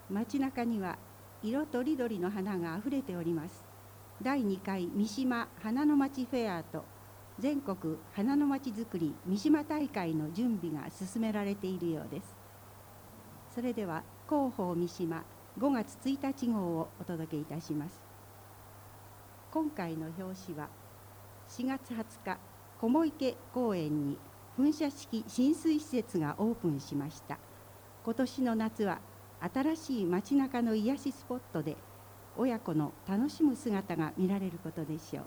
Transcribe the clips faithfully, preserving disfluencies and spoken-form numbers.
街中には色とりどりの花があふれております。だいにかい三島花の町フェアと全国花の町づくり三島大会の準備が進められているようです。それでは広報三島ごがつついたち号をお届けいたします。今回の表紙はしがつはつか雲池公園に噴射式浸水施設がオープンしました。今年の夏は新しい街中の癒しスポットで親子の楽しむ姿が見られることでしょ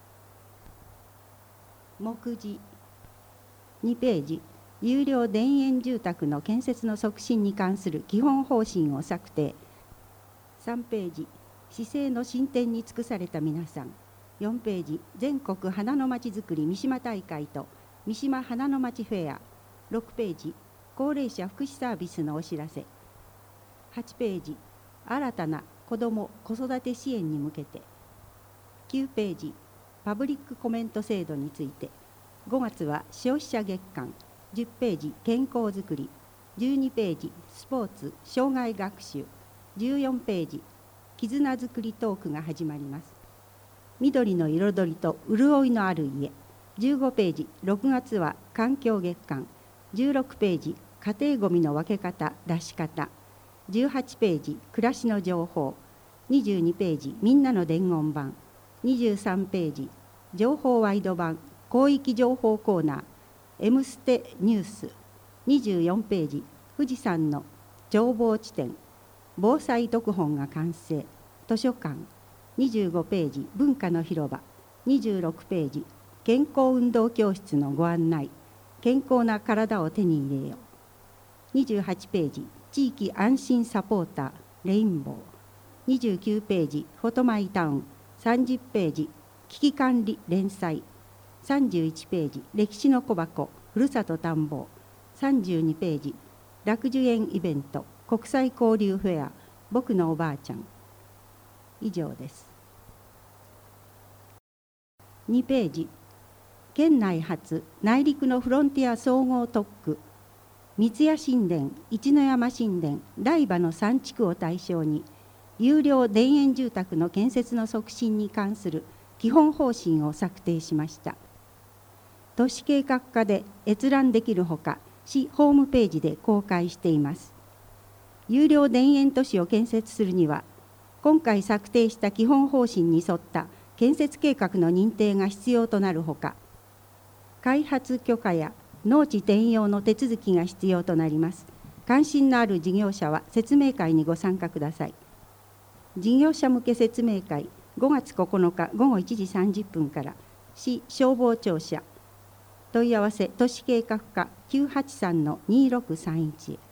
う。目次にページ、有料田園住宅の建設の促進に関する基本方針を策定。さんページ、市政の進展に尽くされた皆さん。よんページ、全国花のまちづくり三島大会と三島花のまちフェア。ろくページ、高齢者福祉サービスのお知らせ。はちページ、新たな子ども・子育て支援に向けて。きゅうページ、パブリックコメント制度について。ごがつは消費者月間。じゅっページ、健康づくり。じゅうにページ、スポーツ・障害学習。じゅうよんページ、絆づくりトークが始まります。緑の彩りと潤いのある家。じゅうごページ、ろくがつは環境月間。じゅうろくページ、家庭ごみの分け方・出し方。じゅうはちページ、暮らしの情報。にじゅうにページ、みんなの伝言版。にじゅうさんページ、情報ワイド版広域情報コーナー M ステニュース。にじゅうよんページ、富士山の眺望地点。防災読本が完成。図書館。にじゅうごページ、文化の広場。にじゅうろくページ、健康運動教室のご案内。健康な体を手に入れよう。にじゅうはちページ、地域安心サポーターレインボー。にじゅうきゅうページ、フォトマイタウン。さんじゅっページ、危機管理連載。さんじゅういちページ、歴史の小箱ふるさと探訪。さんじゅうにページ、楽寿園イベント国際交流フェア僕のおばあちゃん。以上です。にページ、県内初内陸のフロンティア総合特区三ツ谷新田、一ノ山新田、来場のさん地区を対象に有料田園住宅の建設の促進に関する基本方針を策定しました。都市計画課で閲覧できるほか、市ホームページで公開しています。有料田園都市を建設するには、今回策定した基本方針に沿った建設計画の認定が必要となるほか、開発許可や農地転用の手続きが必要となります。関心のある事業者は説明会にご参加ください。事業者向け説明会、ごがつここのかごごいちじさんじゅっぷんから市消防庁舎。問い合わせ都市計画課 きゅうはちさんのにろくさんいち へ。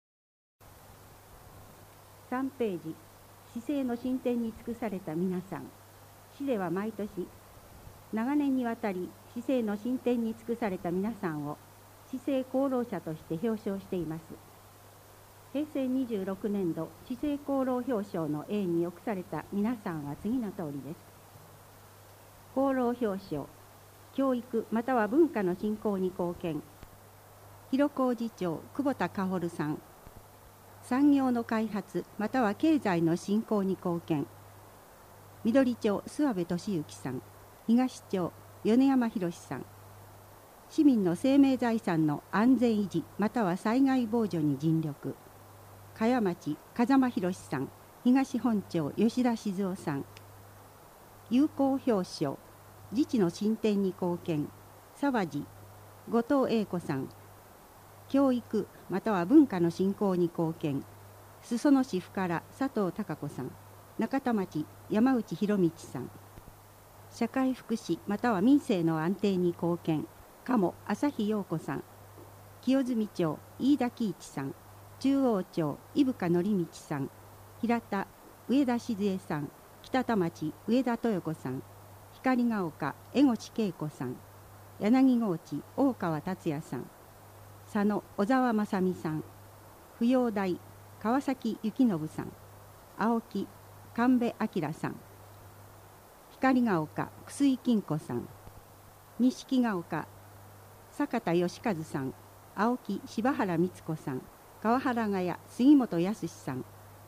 さんページ、市政の進展に尽くされた皆さん。市では毎年長年にわたり市政の進展に尽くされた皆さんを市政功労者として表彰しています。へいせいにじゅうろくねんど市政功労表彰の栄に贈された皆さんは次の通りです。功労表彰、教育または文化の振興に貢献。広小路町久保田薫さん。産業の開発または経済の振興に貢献。緑町諏訪部俊之さん。東町米山博さん。市民の生命財産の安全維持または災害防除に尽力。茅町風間博さん。東本町吉田静夫さん。友好表彰、自治の進展に貢献。沢地後藤英子さん。教育または文化の振興に貢献。裾野市府から佐藤孝子さん。中田町山内博道さん。社会福祉または民生の安定に貢献。鴨朝日陽子さん。清澄町飯田喜一さん。中央町伊深則道さん。平田上田静江さん。北田町上田豊子さん。光が丘江越恵子さん。柳河内大川達也さん。佐野小沢正美さん。扶養台川崎幸信さん。青木神戸明さん。光が丘楠井金子さん。錦が丘坂田義和さん。青木柴原光子さん。川原ヶ谷杉本康さん。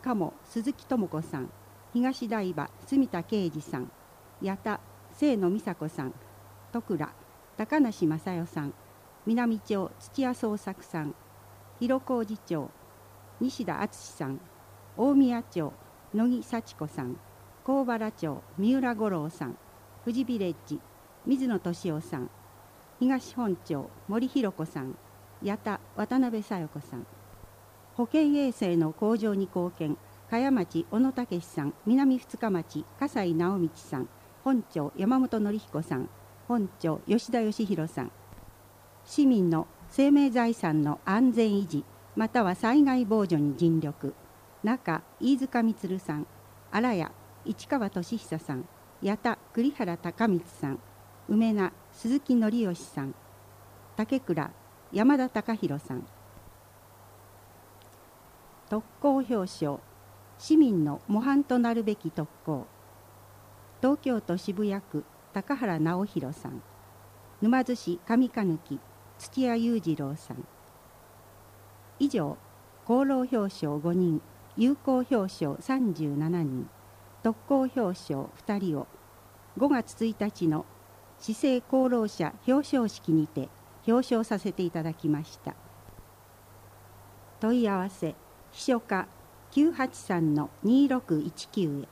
鴨鈴木智子さん、東台場住田啓二さん、八田清野美佐子さん、戸倉高梨正代さん、南町土屋創作さん、広小路町西田敦さん、大宮町野木幸子さん、高原町三浦五郎さん、富士ビレッジ水野俊夫さん、東本町森弘子さん、八田渡辺小夜子さん。保健衛生の向上に貢献、茅町小野武さん、南二日町笠井直道さん、本町山本典彦さん、本町吉田義弘さん。市民の生命財産の安全維持または災害防除に尽力、中飯塚充さん、荒谷市川俊久さん、八田栗原孝光さん、梅名鈴木則義さん、竹倉山田隆弘さん。特攻表彰、市民の模範となるべき特攻、東京都渋谷区高原直弘さん、沼津市上鹿貫土屋裕次郎さん。以上、功労表彰ごにん、友好表彰さんじゅうななにん、特攻表彰ふたりをごがつついたちの市政功労者表彰式にて表彰させていただきました。問い合わせ秘書課 きゅうはちさんのにろくいちきゅう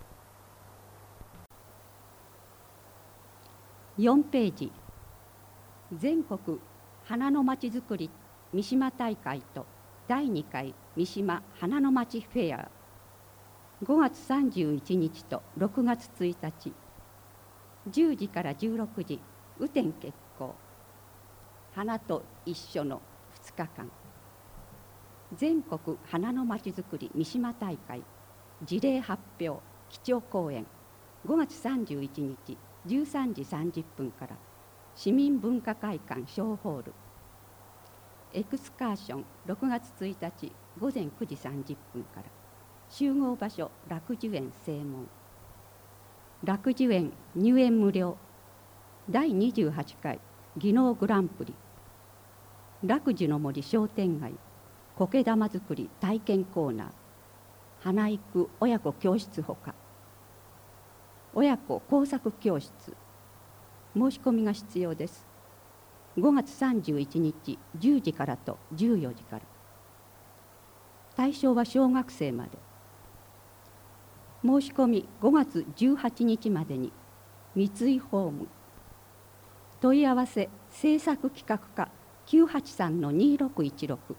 へ。 よんページ、全国花のまちづくり三島大会とだいにかい三島花のまちフェア、ごがつさんじゅういちにちとろくがつついたち、じゅうじからじゅうろくじ、雨天決行。花と一緒のふつかかん。全国花のまちづくり三島大会事例発表基調講演、ごがつさんじゅういちにちじゅうさんじさんじゅっぷんから市民文化会館小ホール。エクスカーションろくがつついたちごぜんくじさんじゅっぷんから集合場所楽寿園正門。楽寿園入園無料。だいにじゅうはちかい技能グランプリ。楽寿の森商店街苔玉作り体験コーナー。花育親子教室ほか。親子工作教室。申し込みが必要です。ごがつさんじゅういちにちじゅうじからとじゅうよじから。対象は小学生まで。申し込みごがつじゅうはちにちまでに三井ホーム。問い合わせ制作企画課 きゅうはちさんのにろくいちろく。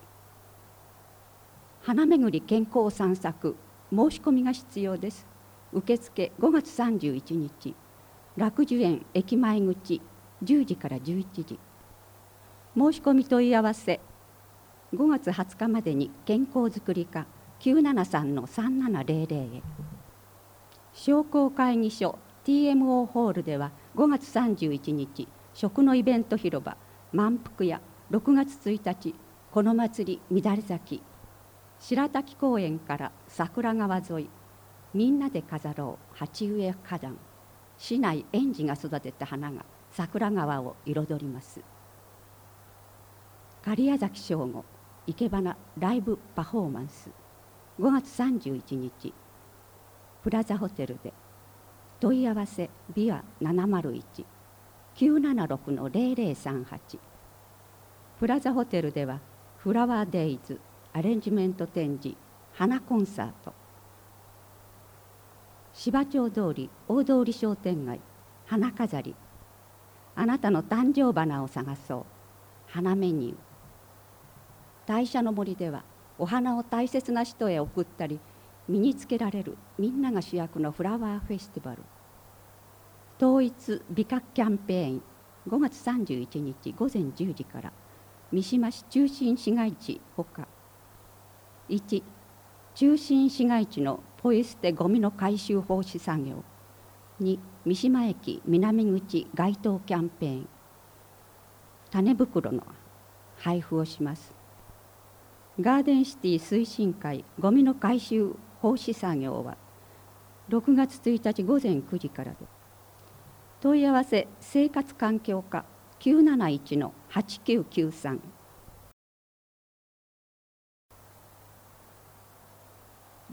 花めぐり健康散策申し込みが必要です。受付ごがつさんじゅういちにち楽寿園駅前口じゅうじからじゅういちじ。申し込み問い合わせごがつはつかまでに健康づくり課 きゅうななさんのさんななぜろぜろ へ。商工会議所 ティーエムオー ホールではごがつさんじゅういちにち食のイベント広場満腹屋、ろくがつついたちこの祭り乱れ咲き。白滝公園から桜川沿い、みんなで飾ろう鉢植え花壇。市内園児が育てた花が桜川を彩ります。狩屋崎正吾生け花ライブパフォーマンス。ごがつさんじゅういちにちプラザホテルで。問い合わせビアななまるいち きゅうななろくのぜろぜろさんはち。プラザホテルではフラワーデイズアレンジメント展示花コンサート。芝町通り大通商店街花飾り。あなたの誕生花を探そう花メニュー。大社の森ではお花を大切な人へ贈ったり身につけられるみんなが主役のフラワーフェスティバル。統一美化キャンペーンごがつさんじゅういちにちごぜんじゅうじから三島市中心市街地ほか。いち中心市街地のポイ捨てゴミの回収防止作業。に三島駅南口街頭キャンペーン。種袋の配布をします。ガーデンシティ推進会ゴミの回収防止作業はろくがつついたちごぜんくじからで。問い合わせ生活環境課 きゅうなないちのはちきゅうきゅうさん。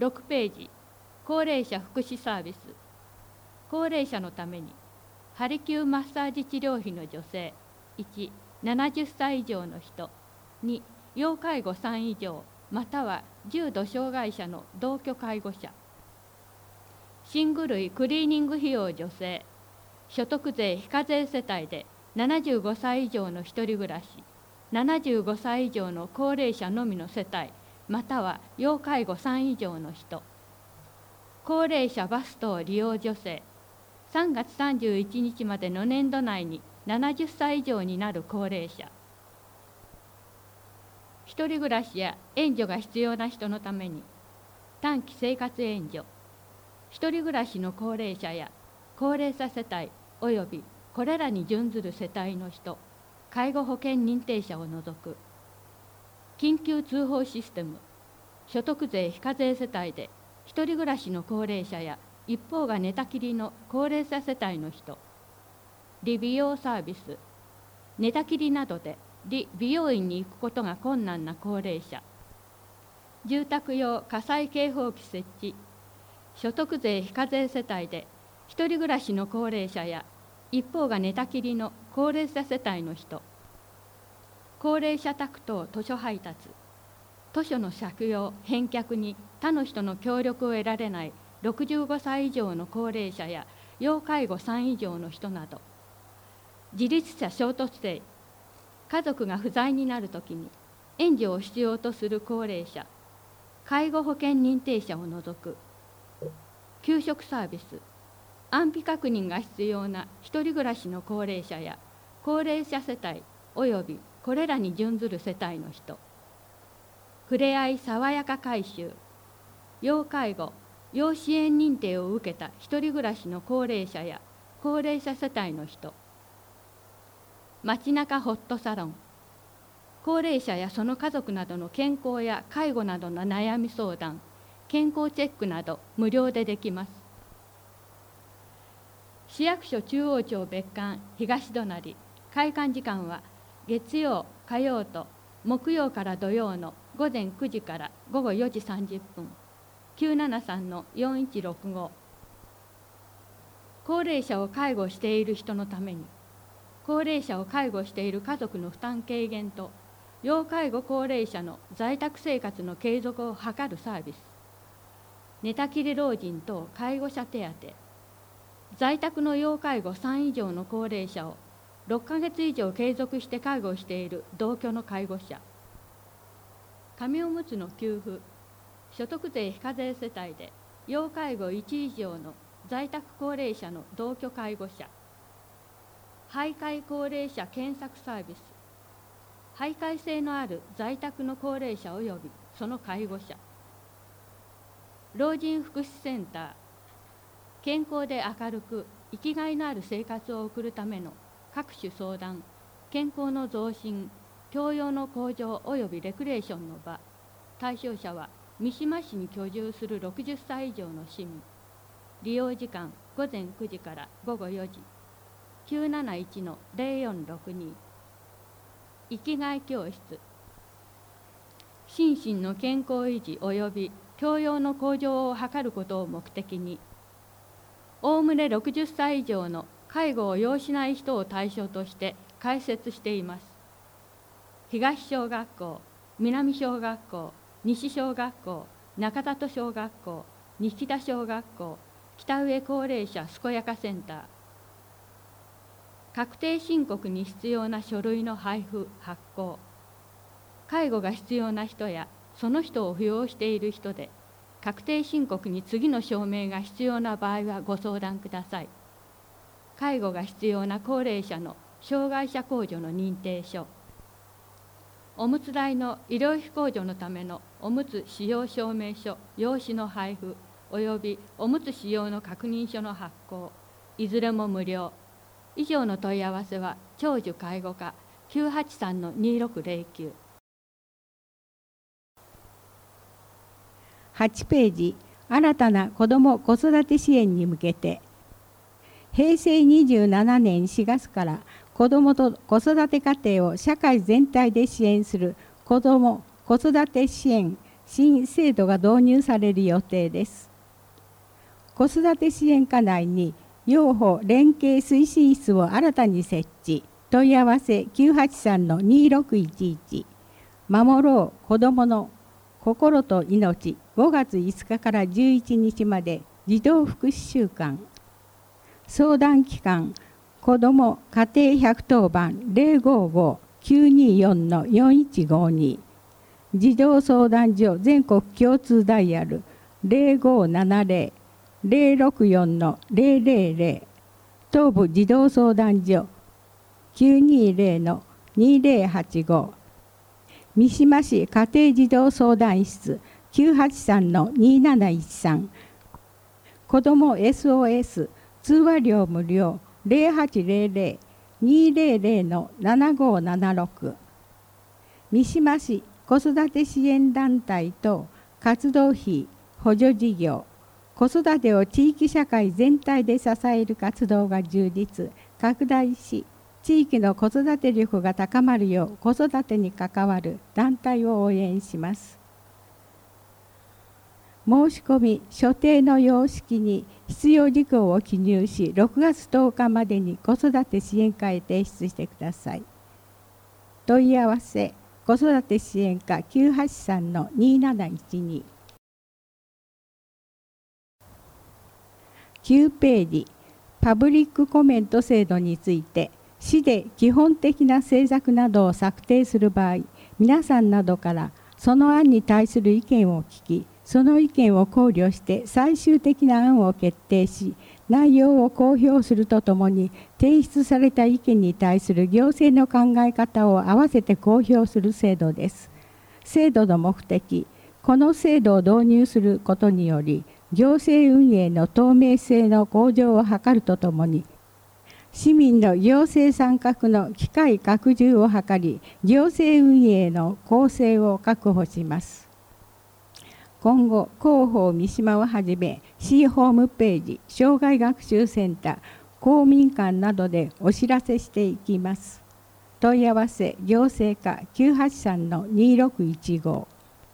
ろくページ、高齢者福祉サービス。高齢者のためにハリキューマッサージ治療費の助成。いち、ななじゅっさい以上の人。に、要介護さん以上または重度障害者の同居介護者。寝具類クリーニング費用助成。所得税非課税世帯でななじゅうごさい以上の一人暮らし、ななじゅうごさい以上の高齢者のみの世帯または要介護さん以上の人。高齢者バス等利用助成。さんがつさんじゅういちにちまでの年度内にななじゅっさい以上になる高齢者。一人暮らしや援助が必要な人のために短期生活援助。一人暮らしの高齢者や高齢者世帯およびこれらに準ずる世帯の人、介護保険認定者を除く。緊急通報システム。所得税非課税世帯で一人暮らしの高齢者や一方が寝たきりの高齢者世帯の人。理美容サービス。寝たきりなどで理美容院に行くことが困難な高齢者。住宅用火災警報器設置。所得税非課税世帯で一人暮らしの高齢者や一方が寝たきりの高齢者世帯の人。高齢者宅等図書配達。図書の借用返却に他の人の協力を得られないろくじゅうごさい以上の高齢者や要介護さん以上の人など。自立者衝突税。家族が不在になるときに援助を必要とする高齢者、介護保険認定者を除く。給食サービス。安否確認が必要な一人暮らしの高齢者や高齢者世帯およびこれらに準ずる世帯の人。ふれあいさわやか改修。要介護要支援認定を受けた一人暮らしの高齢者や高齢者世帯の人。街中ホットサロン。高齢者やその家族などの健康や介護などの悩み相談、健康チェックなど無料でできます。市役所中央町別館東隣。開館時間は月曜、火曜と木曜から土曜のごぜんくじからごごよじさんじゅっぷん。きゅうななさんのよんいちろくご。高齢者を介護している人のために高齢者を介護している家族の負担軽減と要介護高齢者の在宅生活の継続を図るサービス。寝たきり老人等介護者手当。在宅の要介護さん以上の高齢者をろっかげつ以上継続して介護している同居の介護者。紙おむつの給付。所得税非課税世帯で要介護いち以上の在宅高齢者の同居介護者。徘徊高齢者検索サービス。徘徊性のある在宅の高齢者およびその介護者。老人福祉センター。健康で明るく生きがいのある生活を送るための各種相談、健康の増進、教養の向上およびレクレーションの場。対象者は三島市に居住するろくじゅっさい以上の市民。利用時間ごぜんくじからごごよじ。きゅうなないちのぜろよんろくに。生きがい教室。心身の健康維持および教養の向上を図ることを目的に、おおむねろくじゅっさい以上の介護を要しない人を対象として開設しています。東小学校、南小学校、西小学校、中里小学校、西田小学校、北上高齢者健やかセンター。確定申告に必要な書類の配布・発行。介護が必要な人やその人を扶養している人で確定申告に次の証明が必要な場合はご相談ください。介護が必要な高齢者の障害者控除の認定書。おむつ代の医療費控除のためのおむつ使用証明書、用紙の配布およびおむつ使用の確認書の発行、いずれも無料。以上の問い合わせは長寿介護課 きゅうはちさんのにろくぜろきゅう。 はちページ、新たな子ども子育て支援に向けて、へいせいにじゅうななねんしがつから子どもと子育て家庭を社会全体で支援する子ども子育て支援新制度が導入される予定です。子育て支援課内に幼保連携推進室を新たに設置。問い合わせ きゅうはちさんのにろくいちいち。守ろう子どもの心と命。ごがついつかからじゅういちにちまで児童福祉週間。相談機関子ども家庭ひゃくとおばん ゼロごごきゅうによんのよんいちごに。児童相談所全国共通ダイヤル ゼロごななゼロ ゼロろくよんのゼロゼロゼロ。東部児童相談所きゅうにゼロのにゼロはちご。三島市家庭児童相談室きゅうはちさんのになないちさん。子ども エスオーエス 通話料無料ゼロはちゼロゼロ にゼロゼロのななごななろく。三島市子育て支援団体等活動費補助事業。子育てを地域社会全体で支える活動が充実拡大し、地域の子育て力が高まるよう子育てに関わる団体を応援します。申し込み所定の様式に必要事項を記入し、ろくがつとおかまでに子育て支援課へ提出してください。問い合わせ子育て支援課きゅうはちさんのになないちに。きゅうページパブリックコメント制度について、市で基本的な政策などを策定する場合、皆さんなどからその案に対する意見を聞き、その意見を考慮して最終的な案を決定し、内容を公表するとともに、提出された意見に対する行政の考え方を合わせて公表する制度です。制度の目的、この制度を導入することにより、行政運営の透明性の向上を図るとともに、市民の行政参画の機会拡充を図り、行政運営の公正を確保します。今後、広報三島をはじめ、市ホームページ、障害学習センター、公民館などでお知らせしていきます。問い合わせ行政課きゅうはちさんのにろくいちご。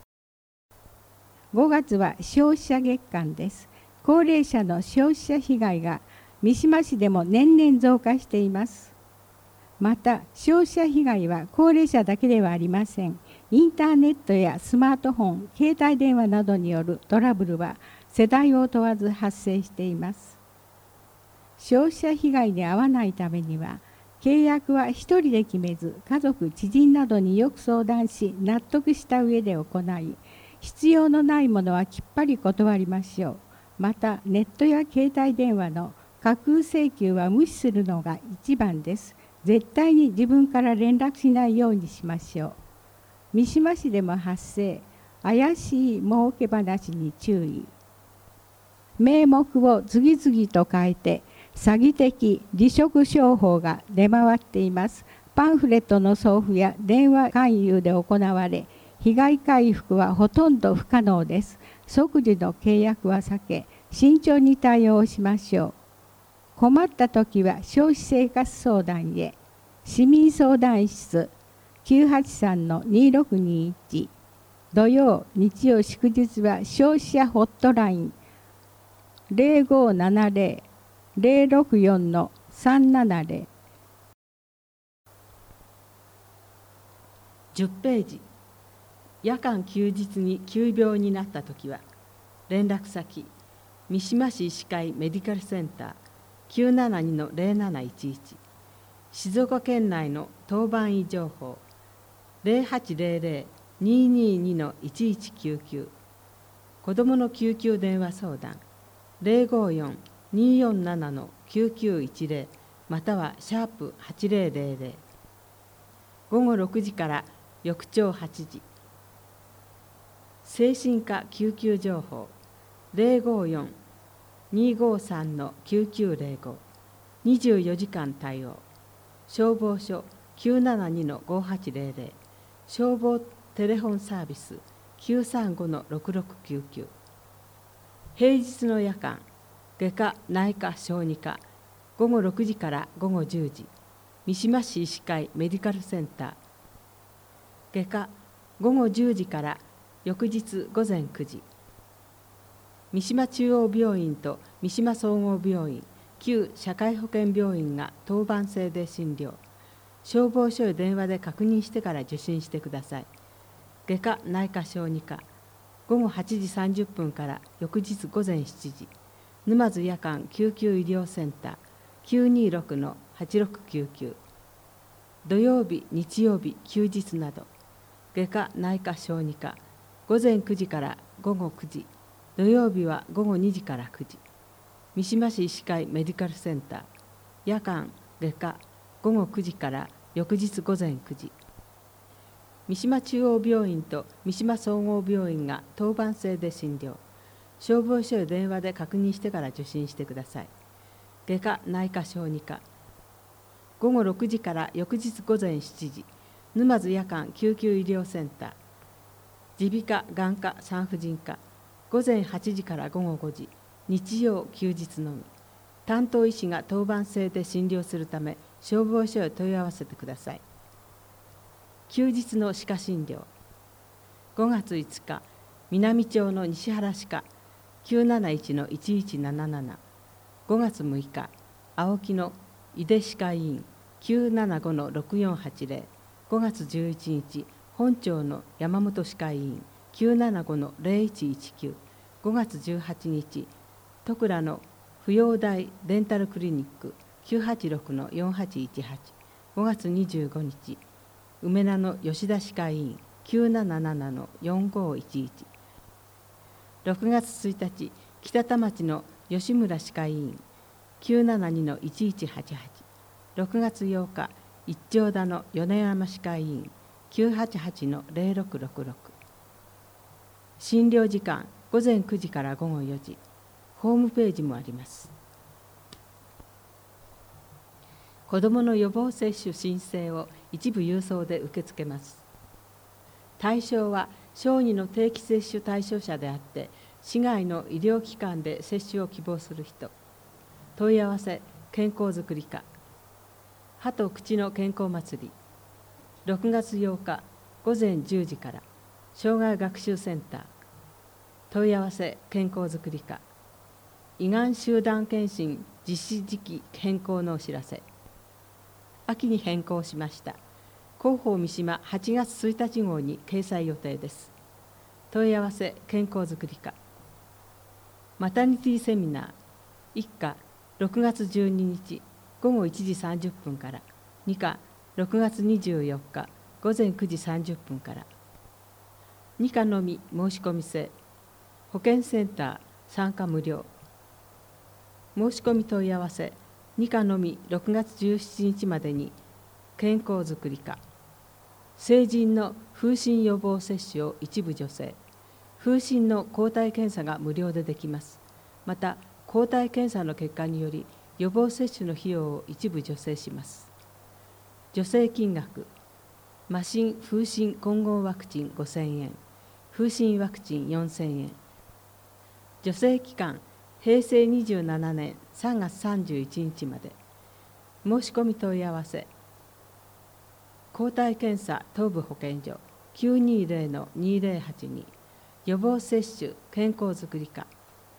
ごがつは消費者月間です。高齢者の消費者被害が三島市でも年々増加しています。また、消費者被害は高齢者だけではありません。インターネットやスマートフォン、携帯電話などによるトラブルは世代を問わず発生しています。消費者被害に遭わないためには、契約は一人で決めず、家族、知人などによく相談し、納得した上で行い、必要のないものはきっぱり断りましょう。また、ネットや携帯電話の架空請求は無視するのが一番です。絶対に自分から連絡しないようにしましょう。三島市でも発生、怪しい儲け話に注意。名目を次々と変えて、詐欺的離職商法が出回っています。パンフレットの送付や電話勧誘で行われ、被害回復はほとんど不可能です。即時の契約は避け、慎重に対応しましょう。困ったときは消費生活相談へ。市民相談室きゅうはちさんのにろくにいち。土曜、日曜、祝日は消費者ホットラインゼロごななゼロ ゼロろくよんのさんななゼロ。 じゅっページ。夜間休日に急病になったときは、連絡先、三島市医師会メディカルセンターきゅうななにのゼロなないちいち。静岡県内の当番医情報ゼロはちゼロゼロ にににのいちいちきゅうきゅう。子どもの救急電話相談ゼロごよん によんななのきゅうきゅういちゼロまたはシャープはちゼロゼロゼロ。ごごろくじから翌朝はちじ。精神科救急情報ゼロごよん にごさんのきゅうきゅうゼロご。にじゅうよじかん対応。消防署きゅうななにのごはちゼロゼロ。消防テレフォンサービスきゅうさんごのろくろくきゅうきゅう。平日の夜間、外科・内科・小児科ごごろくじからごごじゅうじ。三島市医師会メディカルセンター。外科ごごじゅうじから翌日午前くじ、三島中央病院と三島総合病院、旧社会保険病院が当番制で診療。消防署へ電話で確認してから受診してください。外科内科小児科、午後はちじさんじゅっぷんから翌日午前しちじ、沼津夜間救急医療センター きゅうにろくのはちろくきゅうきゅう、土曜日、日曜日、休日など、外科内科小児科、午前くじから午後くじ、土曜日は午後にじからくじ、三島市医師会メディカルセンター、夜間外科、午後くじから翌日午前くじ、三島中央病院と三島総合病院が当番制で診療。消防署へ電話で確認してから受診してください。外科内科小児科、午後ろくじから翌日午前しちじ、沼津夜間救急医療センター、耳鼻科、眼科、産婦人科、午前はちじから午後ごじ、日曜休日のみ。担当医師が当番制で診療するため、消防署へ問い合わせてください。休日の歯科診療、ごがついつか、南町の西原歯科 きゅうなないちのいちいちなななな、ごがつむいか、青木の井出歯科医院 きゅうななごのろくよんはちぜろ、ごがつじゅういちにち、本町の山本歯科医院 きゅうななごのぜろいちいちきゅう、ごがつじゅうはちにち、戸倉の扶養大デンタルクリニック きゅうはちろくのよんはちいちはち、ごがつにじゅうごにち、梅名の吉田歯科医院 きゅうななななのよんごいちいち、ろくがつついたち、北田町の吉村歯科医院 きゅうななにのいちいちはちはち、ろくがつようか、一丁田の米山歯科医院 きゅうはちはちのぜろろくろくろく。診療時間午前くじから午後よじ、ホームページもあります。子どもの予防接種申請を一部郵送で受け付けます。対象は小児の定期接種対象者であって、市外の医療機関で接種を希望する人。問い合わせ健康づくり課、歯と口の健康祭り、ろくがつようか午前じゅうじから、障害学習センター。問い合わせ健康づくり課、胃がん集団検診実施時期変更のお知らせ。秋に変更しました。広報三島はちがつついたち号に掲載予定です。問い合わせ健康づくり課、マタニティセミナーいっかろくがつじゅうににちごごいちじさんじゅっぷんから、にかろくがつにじゅうよっかごぜんくじさんじゅっぷんから。にかのみ申し込み制、保健センター参加無料。申し込み問い合わせにかのみろくがつじゅうしちにちまでに健康づくり課。成人の風疹予防接種を一部助成。風疹の抗体検査が無料でできます。また抗体検査の結果により予防接種の費用を一部助成します。助成金額、麻疹風疹混合ワクチンごせんえん、風疹ワクチンよんせんえん。助成期間へいせいにじゅうななねんさんがつさんじゅういちにちまで。申し込み問い合わせ抗体検査東部保健所 きゅうにぜろのにぜろはちに、予防接種健康づくり課。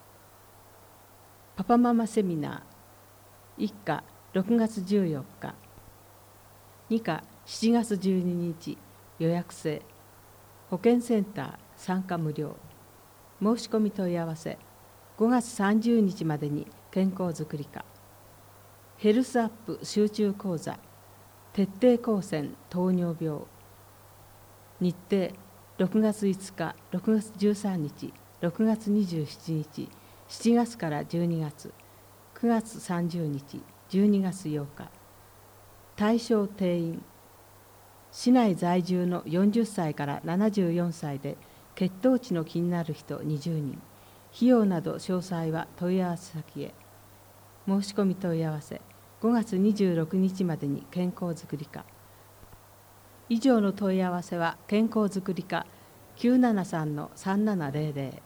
パパママセミナーいっかろくがつじゅうよっか、にかしちがつじゅうににち予約制。保健センター参加無料。申し込み問い合わせごがつさんじゅうにちまでに健康づくり課。ヘルスアップ集中講座徹底抗戦糖尿病。日程ろくがついつか、ろくがつじゅうさんにち、ろくがつにじゅうしちにち、しちがつからじゅうにがつ、くがつさんじゅうにち、じゅうにがつようか。対象定員、市内在住のよんじゅっさいからななじゅうよんさいで血糖値の気になる人にじゅうにん。費用など詳細は問い合わせ先へ。申し込み問い合わせごがつにじゅうろくにちまでに健康づくり課。以上の問い合わせは健康づくり課 きゅうななさんのさんななぜろぜろ。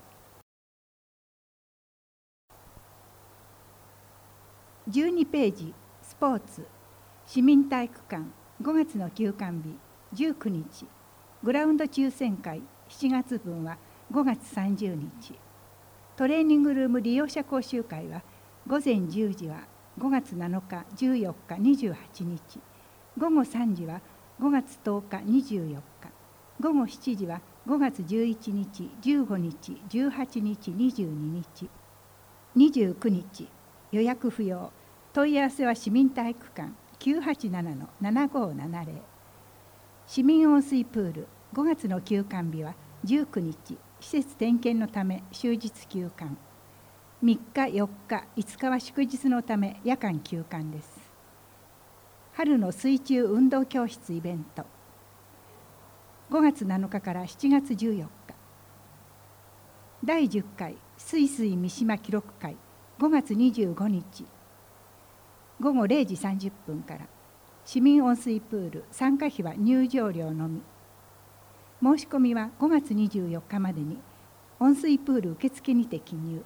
じゅうにページスポーツ市民体育館ごがつの休館日じゅうくにちグラウンド抽選会しちがつぶんはごがつさんじゅうにち、トレーニングルーム利用者講習会はごぜんじゅうじはごがつなのかじゅうよっかにじゅうはちにち、ごごさんじはごがつとおかにじゅうよっか、ごごしちじはごがつじゅういちにち、じゅうごにち、じゅうはちにち、にじゅうににち、にじゅうくにち、予約不要。問い合わせは市民体育館 きゅうはちななのななごーななぜろ。市民温水プールごがつの休館日はじゅうくにち、施設点検のため終日休館。みっか、よっか、いつかは祝日のため夜間休館です。春の水中運動教室イベントごがつなのかからしちがつじゅうよっか、だいじゅっかいすいすい三島記録会ごがつにじゅうごにちごごれいじさんじゅっぷんから、市民温水プール参加費は入場料のみ。申し込みはごがつにじゅうよっかまでに温水プール受付にて記入。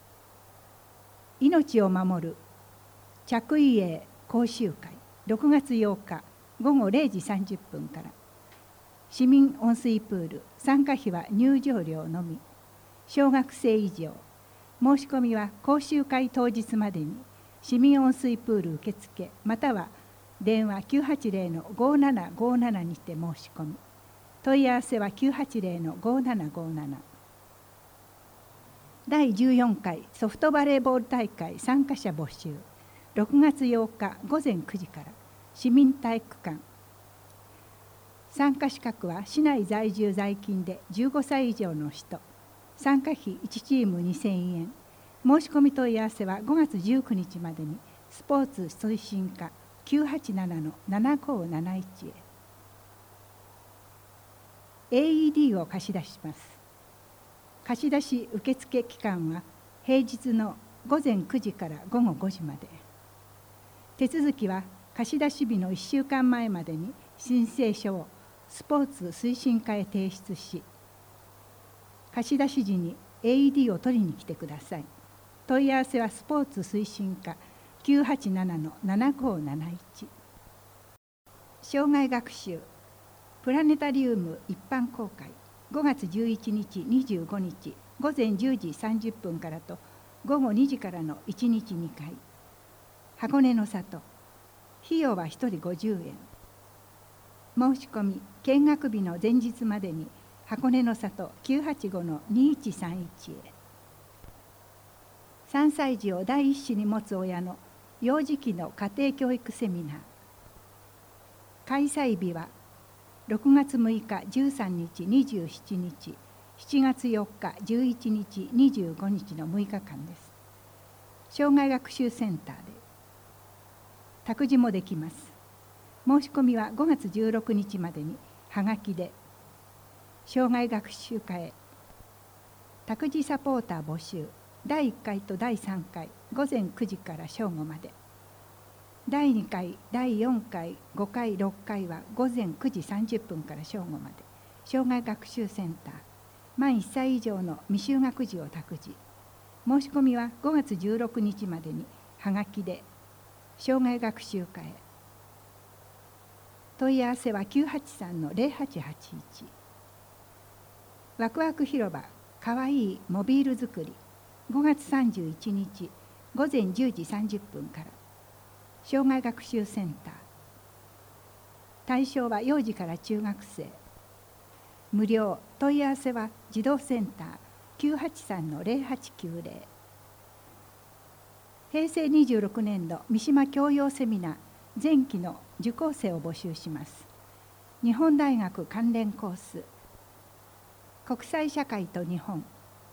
命を守る着衣泳講習会ろくがつようかごごれいじさんじゅっぷんから、市民温水プール参加費は入場料のみ。小学生以上。申し込みは講習会当日までに市民温水プール受付または電話きゅうはちぜろのごーななごーななにて申し込み。問い合わせはきゅうはちぜろのごーななごーなな。だいじゅうよんかいソフトバレーボール大会参加者募集ろくがつようかごぜんくじから市民体育館。参加資格は市内在住在勤でじゅうごさい以上の人。参加費いちチームにせんえん。申し込み問い合わせはごがつじゅうくにちまでにスポーツ推進課 きゅうはちななのななごーなないち へ。 エーイーディー を貸し出します。貸し出し受付期間は平日のごぜんくじからごごごじまで。手続きは貸し出し日のいっしゅうかんまえまでに申請書をスポーツ推進課へ提出し、貸し出し時に エーイーディー を取りに来てください。問い合わせはスポーツ推進課 きゅうはちななのななごーなないち。生涯学習プラネタリウム一般公開ごがつじゅういちにちにじゅうごにちごぜんじゅうじさんじゅっぷんからとごごにじからのいちにちにかい。箱根の里。費用はひとりごじゅうえん。申し込み見学日の前日までに箱根の里 きゅうはちごのにいちさんいち へ。さんさい児を第一子に持つ親の幼児期の家庭教育セミナー。開催日はろくがつむいかじゅうさんにちにじゅうしちにちしちがつよっかじゅういちにちにじゅうごにちのむいかかんです。障害学習センターで託児もできます。申し込みはごがつじゅうろくにちまでにはがきで。障害学習課へ。託児サポーター募集だいいっかいとだいさんかいごぜんくじから正午まで。だいにかいだいよんかいごかいろっかいはごぜんくじさんじゅっぷんから正午まで。障害学習センター。満いっさい以上の未就学児を託児。申し込みはごがつじゅうろくにちまでにはがきで。障害学習課へ。問い合わせはきゅうはちさんのぜろはちはちいち。ワクワク広場かわいいモビール作りごがつさんじゅういちにちごぜんじゅうじさんじゅっぷんから。障害学習センター。対象は幼児から中学生。無料。問い合わせは児童センター きゅうはちさんのぜろはちきゅうぜろ。へいせいにじゅうろくねんど三島教養セミナー前期の受講生を募集します。日本大学関連コース国際社会と日本。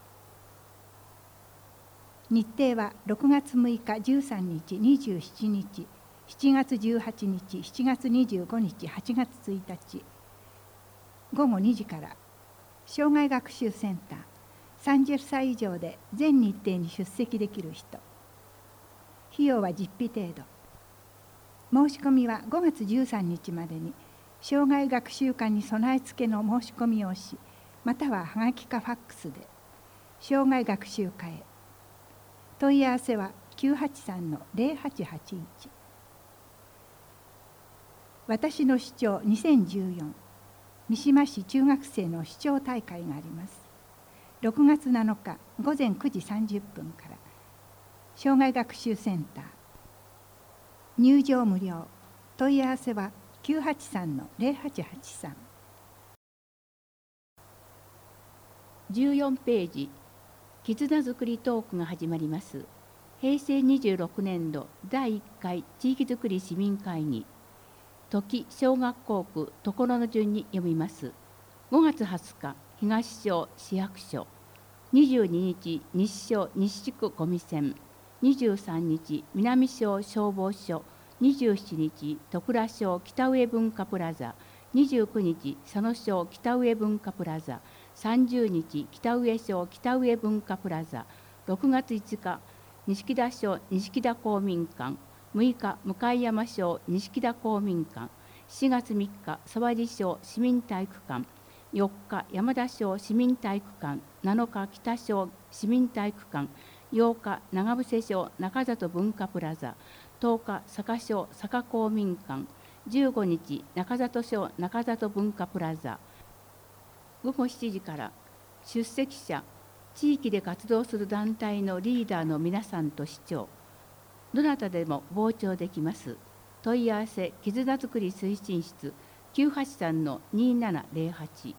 日程はろくがつむいかじゅうさんにちにじゅうしちにちしちがつじゅうはちにちしちがつにじゅうごにちはちがつついたちごごにじから。障害学習センター。さんじゅっさい以上で全日程に出席できる人。費用は実費程度。申し込みはごがつじゅうさんにちまでに障害学習課に備え付けの申し込み用紙またははがきかファックスで。障害学習課へ。問い合わせはきゅうはちさんのぜろはちはちいち。私の主張にせんじゅうよん。 三島市中学生の市長大会があります。ろくがつなのかごぜんくじさんじゅっぷんから。障害学習センター。入場無料。問い合わせは きゅうはちさんのゼロはちはちさん。 じゅうよんページ、絆づくりトークが始まります。へいせいにじゅうろくねんどだいいっかい地域づくり市民会議。時小学校区ところの順に読みます。ごがつはつか、東小市役所。にじゅうににち、西小西地区コミセン。にじゅうさんにち、南小消防署。にじゅうしちにち、戸倉小北上文化プラザ。にじゅうくにち、佐野小北上文化プラザ。さんじゅうにち、北上小北上文化プラザ。ろくがついつか、錦田小錦田公民館。むいか、向山小錦田公民館。しがつみっか、沢地小市民体育館。よっか、山田小市民体育館。なのか、北小市民体育館。ようか、長伏小中里文化プラザ。とおか、坂小坂公民館。じゅうごにち、中里小中里文化プラザ。ごごしちじから、出席者、地域で活動する団体のリーダーの皆さんと市長、どなたでも傍聴できます。問い合わせ、絆づくり推進室 きゅうはちさんのにーななゼロはち。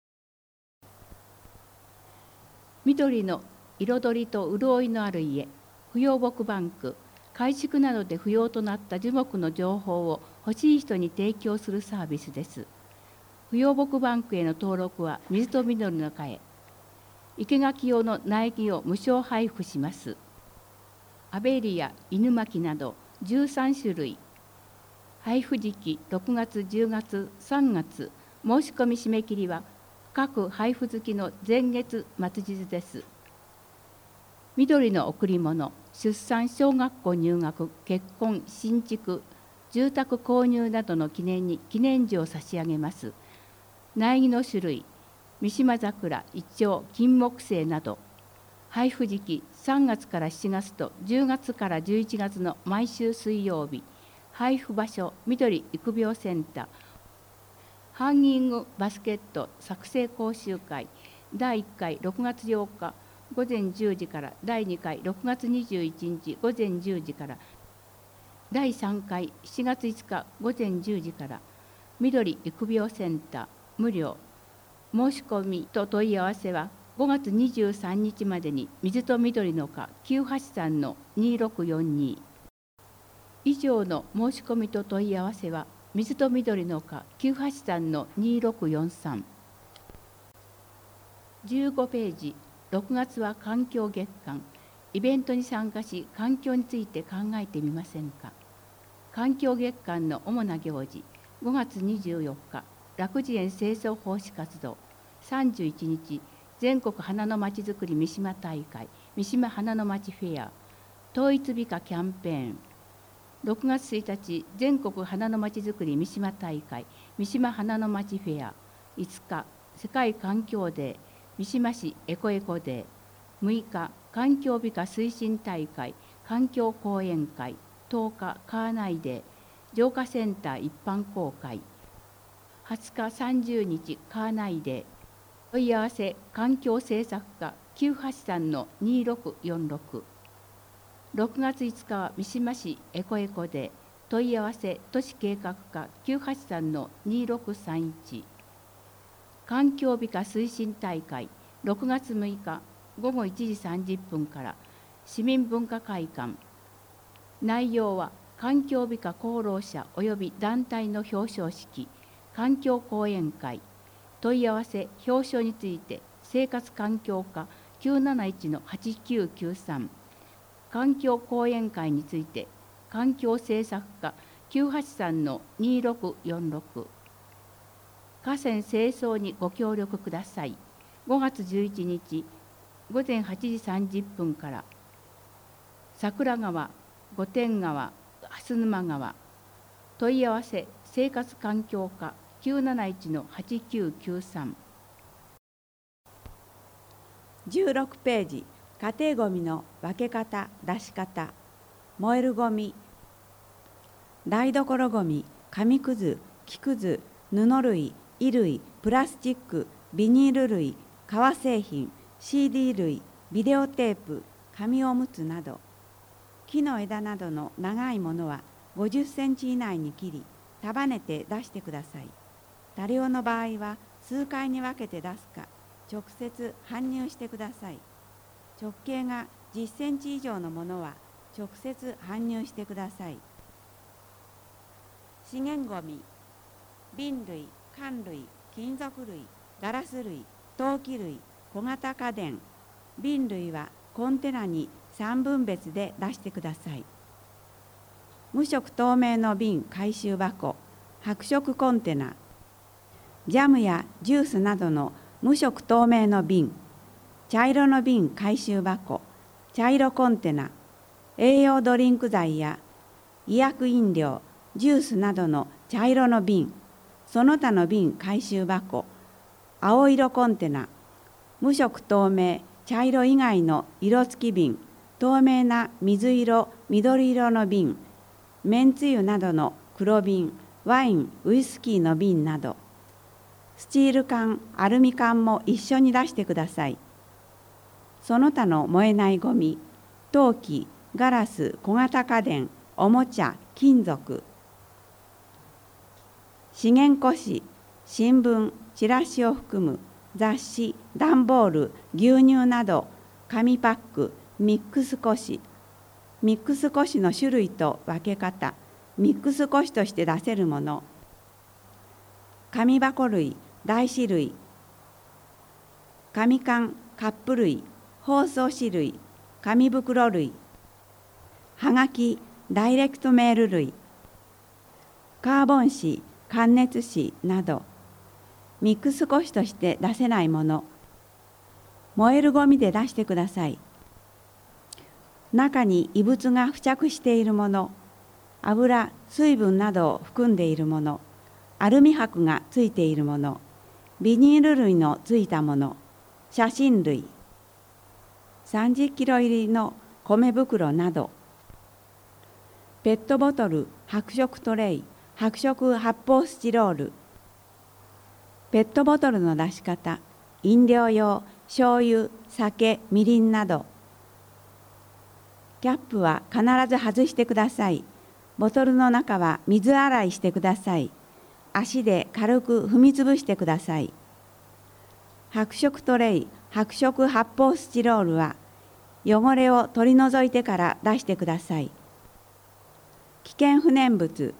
緑の彩りと潤いのある家、不要木バンク、改築などで不要となった樹木の情報を欲しい人に提供するサービスです。不要木バンクへの登録は水と緑の会へ。生垣用の苗木を無償配布します。アベリア、犬巻などじゅうさんしゅるい。配布時期ろくがつ、じゅうがつ、さんがつ。申し込み締め切りは各配布月の前月末日です。緑の贈り物、出産、小学校入学、結婚、新築、住宅購入などの記念に記念樹を差し上げます。苗木の種類、三島桜、イチョウ、金木犀など。配布時期さんがつからしちがつとじゅうがつからじゅういちがつの毎週水曜日。配布場所、緑育苗センター。ハンギングバスケット作成講習会だいいっかいろくがつようかごぜんじゅうじからだいにかいろくがつにじゅういちにちごぜんじゅうじからだいさんかいしちがついつかごぜんじゅうじから緑育苗センター無料。申し込みと問い合わせはごがつにじゅうさんにちまでに水と緑の課 きゅうはちさんのにーろくよんに。以上の申し込みと問い合わせは水と緑の課 きゅうはちさんのにーろくよんさん。じゅうごページ、ろくがつは環境月間。イベントに参加し環境について考えてみませんか。環境月間の主な行事、ごがつにじゅうよっか楽慈園清掃奉仕活動。さんじゅういちにち、全国花のまちづくり三島大会三島花のまちフェア統一美化キャンペーン。ろくがつついたち、全国花のまちづくり三島大会三島花のまちフェア。いつか、世界環境デー三島市エコエコデー。むいか、環境美化推進大会環境講演会。とおか、カーナイデー浄化センター一般公開。はつか、さんじゅうにち、カーナイデー問い合わせ、環境政策課 きゅうはちさんのにーろくよんろく。ろくがついつかは三島市エコエコで問い合わせ都市計画課 きゅうはちさんのにーろくさんいち。環境美化推進大会ろくがつむいかごごいちじさんじゅっぷんから市民文化会館。内容は環境美化功労者及び団体の表彰式環境講演会。問い合わせ表彰について生活環境課 きゅうなないちのはちきゅうきゅうさん。環境講演会について環境政策課 きゅうはちさんのにーろくよんろく。河川清掃にご協力ください。ごがつじゅういちにちごぜんはちじさんじゅっぷんから桜川、御殿川、蓮沼川。問い合わせ生活環境課 きゅうなないちのはちきゅうきゅうさん。 じゅうろくページ、家庭ごみの分け方、出し方。燃えるごみ、台所ごみ、紙くず、木くず、布類、 衣類、プラスチック、ビニール類、革製品、シーディー 類、ビデオテープ、紙おむつなど、木の枝などの長いものはごじゅっセンチ以内に切り、束ねて出してください。多量の場合は数回に分けて出すか、直接搬入してください。直径がじゅっセンチ以上のものは直接搬入してください。資源ごみ、瓶類、缶類、金属類、ガラス類、陶器類、小型家電、瓶類はコンテナにさんぶん別で出してください。無色透明の瓶回収箱、白色コンテナ、ジャムやジュースなどの無色透明の瓶、茶色の瓶回収箱、茶色コンテナ、栄養ドリンク剤や医薬飲料、ジュースなどの茶色の瓶、その他の瓶回収箱、青色コンテナ、無色透明、茶色以外の色付き瓶、透明な水色、緑色の瓶、めんつゆなどの黒瓶、ワイン、ウイスキーの瓶など、スチール缶、アルミ缶も一緒に出してください。その他の燃えないゴミ、陶器、ガラス、小型家電、おもちゃ、金属、資源古紙、新聞、チラシを含む雑誌、段ボール、牛乳など、紙パック、ミックス古紙、ミックス古紙の種類と分け方、ミックス古紙として出せるもの、紙箱類、台紙類、紙缶、カップ類、包装紙類、紙袋類、はがき、ダイレクトメール類、カーボン紙、感熱紙など、ミックス古紙として出せないもの、燃えるゴミで出してください。中に異物が付着しているもの、油、水分などを含んでいるもの、アルミ箔がついているもの、ビニール類のついたもの、写真類、さんじゅっキロ入りの米袋など、ペットボトル、白色トレイ、白色発泡スチロール、ペットボトルの出し方、飲料用、醤油、酒、みりんなど、キャップは必ず外してください。ボトルの中は水洗いしてください。足で軽く踏みつぶしてください。白色トレイ、白色発泡スチロールは汚れを取り除いてから出してください。危険不燃物、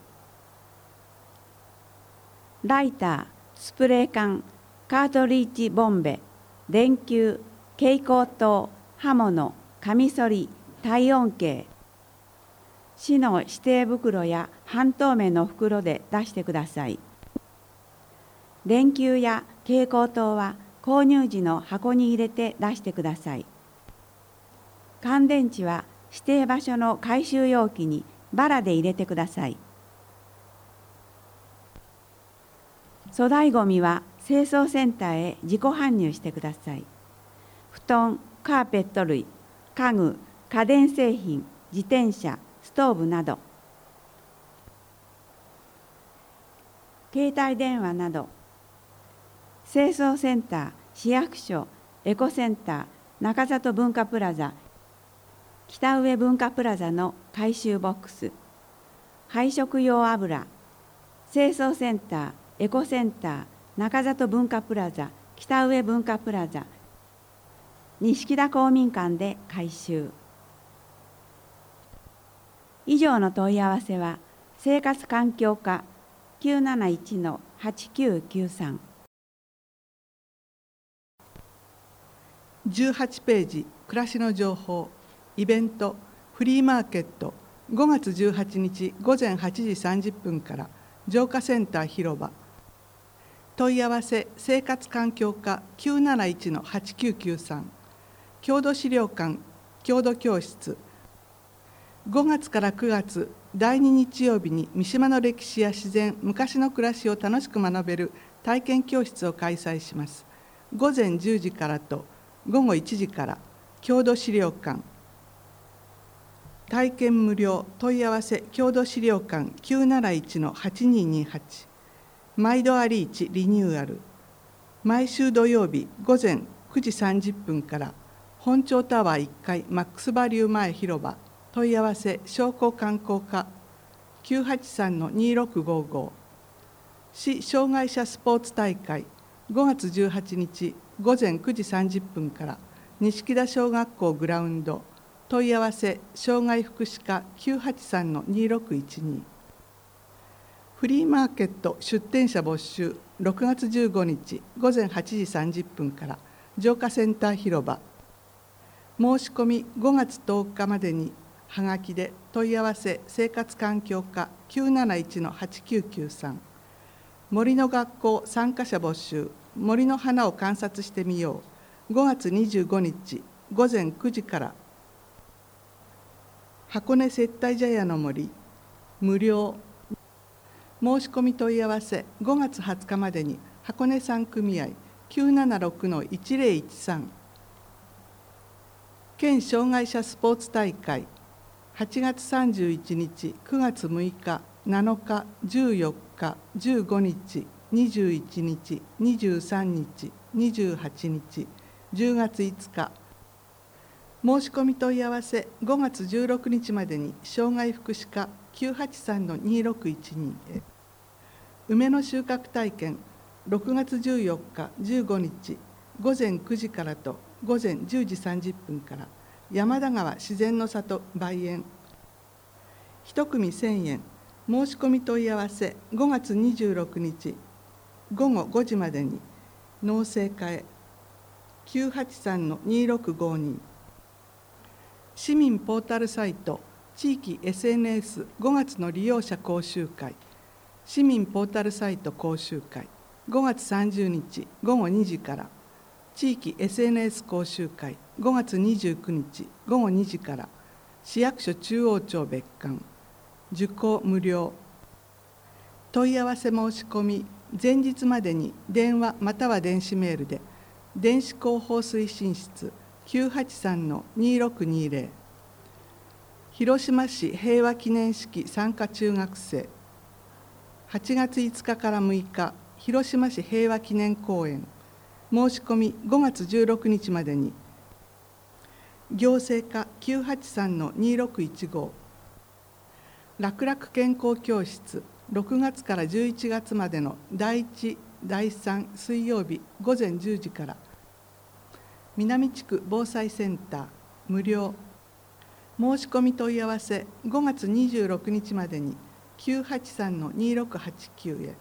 ライター、スプレー缶、カートリッジボンベ、電球、蛍光灯、刃物、カミソリ、体温計、市の指定袋や半透明の袋で出してください。電球や蛍光灯は購入時の箱に入れて出してください。乾電池は指定場所の回収容器にバラで入れてください。粗大ごみは清掃センターへ自己搬入してください。布団、カーペット類、家具、家電製品、自転車、ストーブなど、携帯電話など、清掃センター、市役所、エコセンター、中里文化プラザ、北上文化プラザの回収ボックス、配食用油、清掃センター、エコセンター、中里文化プラザ、北上文化プラザ、錦田公民館で回収。以上の問い合わせは生活環境課 きゅうなないちのはちきゅうきゅうさん。 じゅうはちページ、暮らしの情報、イベント、フリーマーケット、ごがつじゅうはちにちごぜんはちじさんじゅっぷんから浄化センター広場。問い合わせ、生活環境課 きゅうなないちのはちきゅうきゅうさん。郷土資料館、郷土教室。ごがつからくがつ、だいに日曜日に三島の歴史や自然、昔の暮らしを楽しく学べる体験教室を開催します。ごぜんじゅうじからとごごいちじから、郷土資料館。体験無料、問い合わせ、郷土資料館 きゅうなないちのはちにーにーはち。 毎度あり市リニューアル、毎週土曜日午前くじさんじゅっぷんから本町タワーいっかいマックスバリュー前広場、問い合わせ商工観光課 きゅうはちさんのにろくごご。市障害者スポーツ大会ごがつじゅうはちにち午前くじさんじゅっぷんから錦田小学校グラウンド、問い合わせ障害福祉課 きゅうはちさんのにろくいちに。フリーマーケット出店者募集ろくがつじゅうごにち午前はちじさんじゅっぷんから浄化センター広場、申し込みごがつとおかまでにはがきで問い合わせ生活環境課 きゅうなないちのはちきゅうきゅうさん。森の学校参加者募集、森の花を観察してみようごがつにじゅうごにち午前くじから、箱根接待茶屋の森無料、申し込み問い合わせごがつはつかまでに箱根さん組合 きゅうななろくのいちぜろいちさん。県障害者スポーツ大会はちがつさんじゅういちにちくがつむいかなのかじゅうよっかじゅうごにちにじゅういちにちにじゅうさんにちにじゅうはちにちじゅうがついつか。申し込み問い合わせごがつじゅうろくにちまでに障害福祉課 きゅうはちさんのにろくいちに へ。梅の収穫体験ろくがつじゅうよっかじゅうごにち午前くじからと午前じゅうじさんじゅっぷんから山田川自然の里梅園、一組せんえん、申し込み問い合わせごがつにじゅうろくにちごごごじまでに農政課へ きゅうはちさんのにろくごに。市民ポータルサイト地域 エスエヌエスごがつの利用者講習会、市民ポータルサイト講習会ごがつさんじゅうにちごごにじから、地域 エスエヌエス 講習会ごがつにじゅうくにちごごにじから、市役所中央庁別館、受講無料。問い合わせ申し込み前日までに電話または電子メールで電子広報推進室 きゅうはちさんのにろくにぜろ。広島市平和記念式参加中学生はちがついつかからむいか広島市平和記念公園、申し込みごがつじゅうろくにちまでに。行政課 きゅうはちさんのにろくいちご。楽々健康教室ろくがつからじゅういちがつまでのだいいちだいさん水曜日ごぜんじゅうじから、南地区防災センター無料。申し込み問い合わせごがつにじゅうろくにちまでに きゅうはちさんのにろくはちきゅう へ。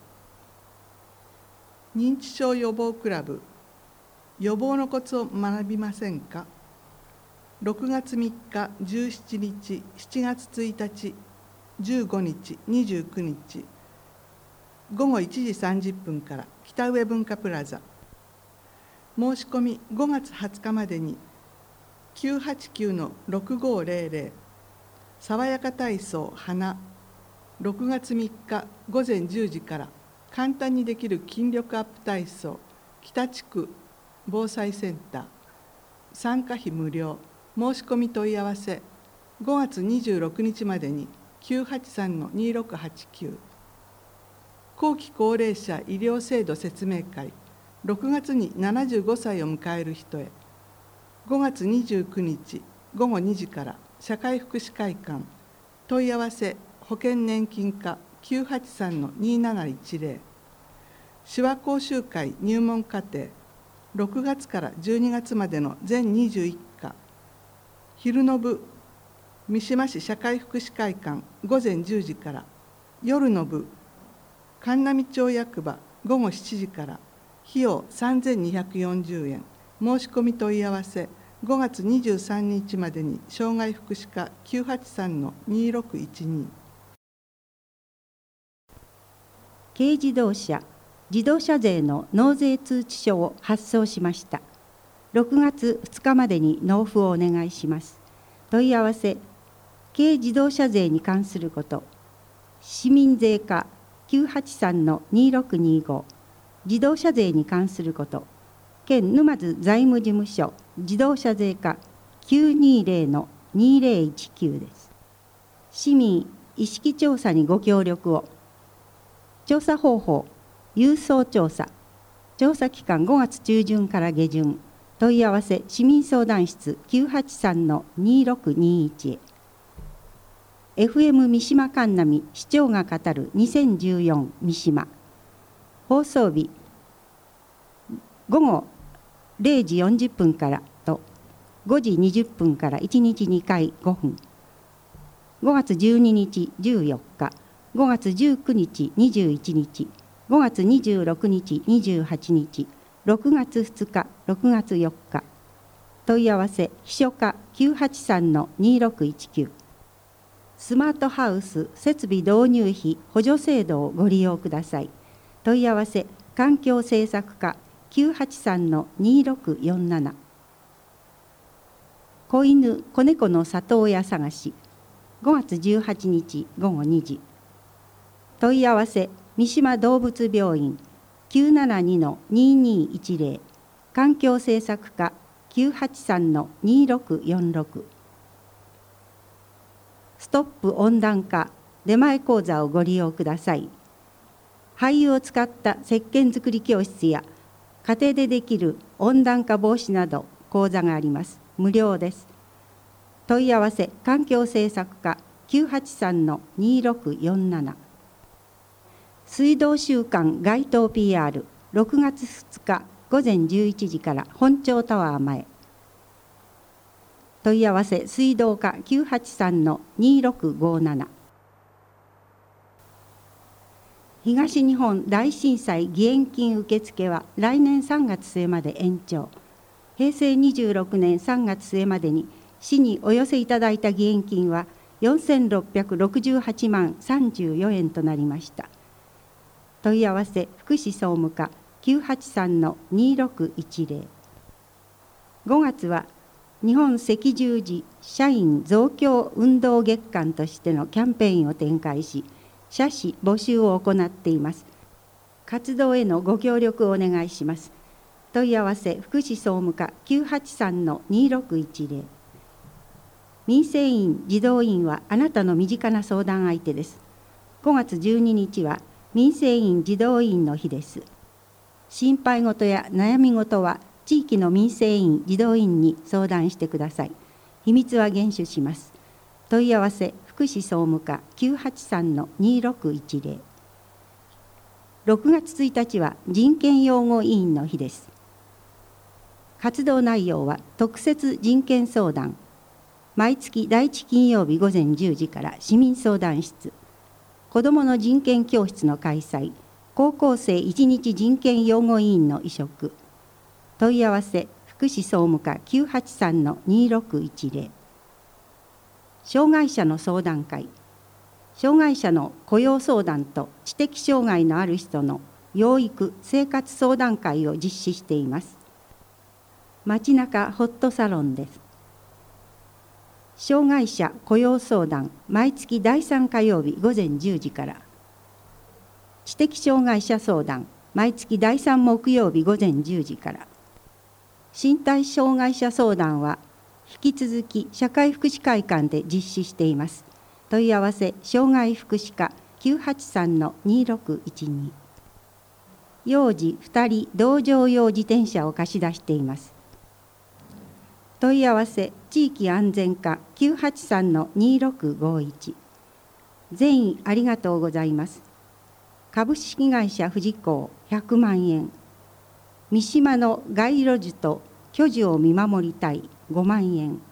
認知症予防クラブ予防のコツを学びませんか。ろくがつみっかじゅうしちにちしちがつついたちじゅうごにちにじゅうくにちごごいちじさんじゅっぷんから北上文化プラザ。申し込みごがつはつかまでに きゅうはちきゅうのろくごぜろぜろ。爽やか体操花ろくがつみっかごぜんじゅうじから簡単にできる筋力アップ体操北地区防災センター、参加費無料。申し込み問い合わせごがつにじゅうろくにちまでに きゅうはちさんのにろくはちきゅう。後期高齢者医療制度説明会ろくがつにななじゅうごさいを迎える人へ、ごがつにじゅうくにちごごにじから社会福祉会館、問い合わせ保険年金課 きゅうはちさんのになないちぜろ。手話講習会入門課程ろくがつからじゅうにがつまでの全にじゅういっか。昼の部三島市社会福祉会館ごぜんじゅうじから、夜の部神南町役場ごごしちじから、費用さんぜんにひゃくよんじゅうえん。申し込み問い合わせごがつにじゅうさんにちまでに障害福祉課 きゅうはちさんのにろくいちに。 軽自動車自動車税の納税通知書を発送しました。ろくがつふつかまでに納付をお願いします。問い合わせ軽自動車税に関すること、市民税課 きゅうはちさんのにろくにご。自動車税に関すること、県沼津財務事務所自動車税課 きゅうにぜろのにぜろいちきゅう です。市民意識調査にご協力を。調査方法、 郵送調査、調査期間ごがつ中旬から下旬、問い合わせ市民相談室 きゅうはちさんのにろくにいち へ。 エフエム 三島神波市長が語るにせんじゅうよん三島。放送日ごごれいじよんじゅっぷんからとごじにじゅっぷんからいちにちにかいごふん。ごがつじゅうににちじゅうよっか、ごがつじゅうくにちにじゅういちにち、ごがつにじゅうろくにちにじゅうはちにち、ろくがつふつかろくがつよっか。問い合わせ秘書課 きゅうはちさんのにろくいちきゅう。スマートハウス設備導入費補助制度をご利用ください。問い合わせ環境政策課 きゅうはちさんのにろくよんなな。子犬子猫の里親探しごがつじゅうはちにちごごにじ。問い合わせ三島動物病院 きゅうななにのににいちぜろ 環境政策課 きゅうはちさんのにろくよんろく。ストップ温暖化出前講座をご利用ください。廃油を使った石鹸作り教室や家庭でできる温暖化防止など講座があります。無料です。問い合わせ環境政策課 きゅうはちさんのにろくよんなな。水道週間街頭 ピーアールろくがつふつかごぜんじゅういちじから本町タワー前。問い合わせ水道課 きゅうはちさんのにろくごなな。東日本大震災義援金受付は来年さんがつ末まで延長。へいせいにじゅうろくねんさんがつ末までに市にお寄せいただいた義援金はよんせんろっぴゃくろくじゅうはちまんさんじゅうよえんとなりました。問い合わせ福祉総務課 きゅうはちさんのにろくいちぜろ。ごがつは日本赤十字社員増強運動月間としてのキャンペーンを展開し、社誌募集を行っています。活動へのご協力をお願いします。問い合わせ福祉総務課 きゅうはちさんのにろくいちぜろ。民生委員児童委員はあなたの身近な相談相手です。ごがつじゅうににちは民生委員児童委員の日です。心配事や悩み事は地域の民生委員児童委員に相談してください。秘密は厳守します。問い合わせ福祉総務課 きゅうはちさんのにろくいちぜろ。ろくがつついたちは人権擁護委員の日です。活動内容は特設人権相談、毎月だいいち金曜日ごぜんじゅうじから市民相談室、子どもの人権教室の開催、高校生いちにち人権擁護委員の委嘱。問い合わせ福祉総務課 きゅうはちさんのにろくいちぜろ。障害者の相談会、障害者の雇用相談と知的障害のある人の養育・生活相談会を実施しています。街中ホットサロンです。障害者雇用相談、毎月だいさんかようびごぜんじゅうじから。知的障害者相談、毎月だいさんもくようびごぜんじゅうじから。身体障害者相談は引き続き社会福祉会館で実施しています。問い合わせ障害福祉課 きゅうはちさんのにろくいちに。幼児ふたり同乗用自転車を貸し出しています。問い合わせ地域安全課 きゅうはちさんのにろくごいち。善意ありがとうございます。株式会社富士港ひゃくまんえん。三島の街路樹と巨樹を見守りたいごまんえん。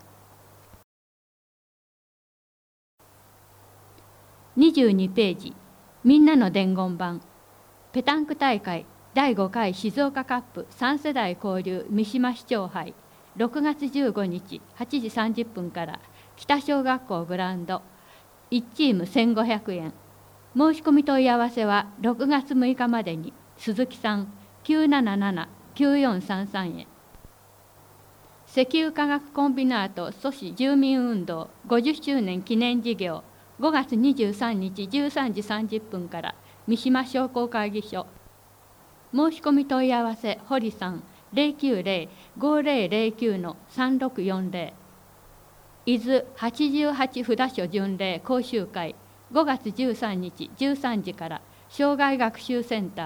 にじゅうにページ、みんなの伝言板。ペタンク大会だいごかい静岡カップさん世代交流三島市長杯、ろくがつじゅうごにちはちじさんじゅっぷんから北小学校グラウンド、いちチームせんごひゃくえん。申し込み問い合わせはろくがつむいかまでに。鈴木さん きゅうななななきゅうよんさんさん へ。石油化学コンビナート阻止住民運動ごじゅっしゅうねん記念事業、ごがつにじゅうさんにちじゅうさんじさんじゅっぷんから三島商工会議所。申し込み問い合わせ堀さん ゼロきゅうゼロ ごゼロゼロきゅう のさんろくよんゼロ。伊豆はちじゅうはち札所巡礼講習会ごがつじゅうさんにちじゅうさんじから障害学習センター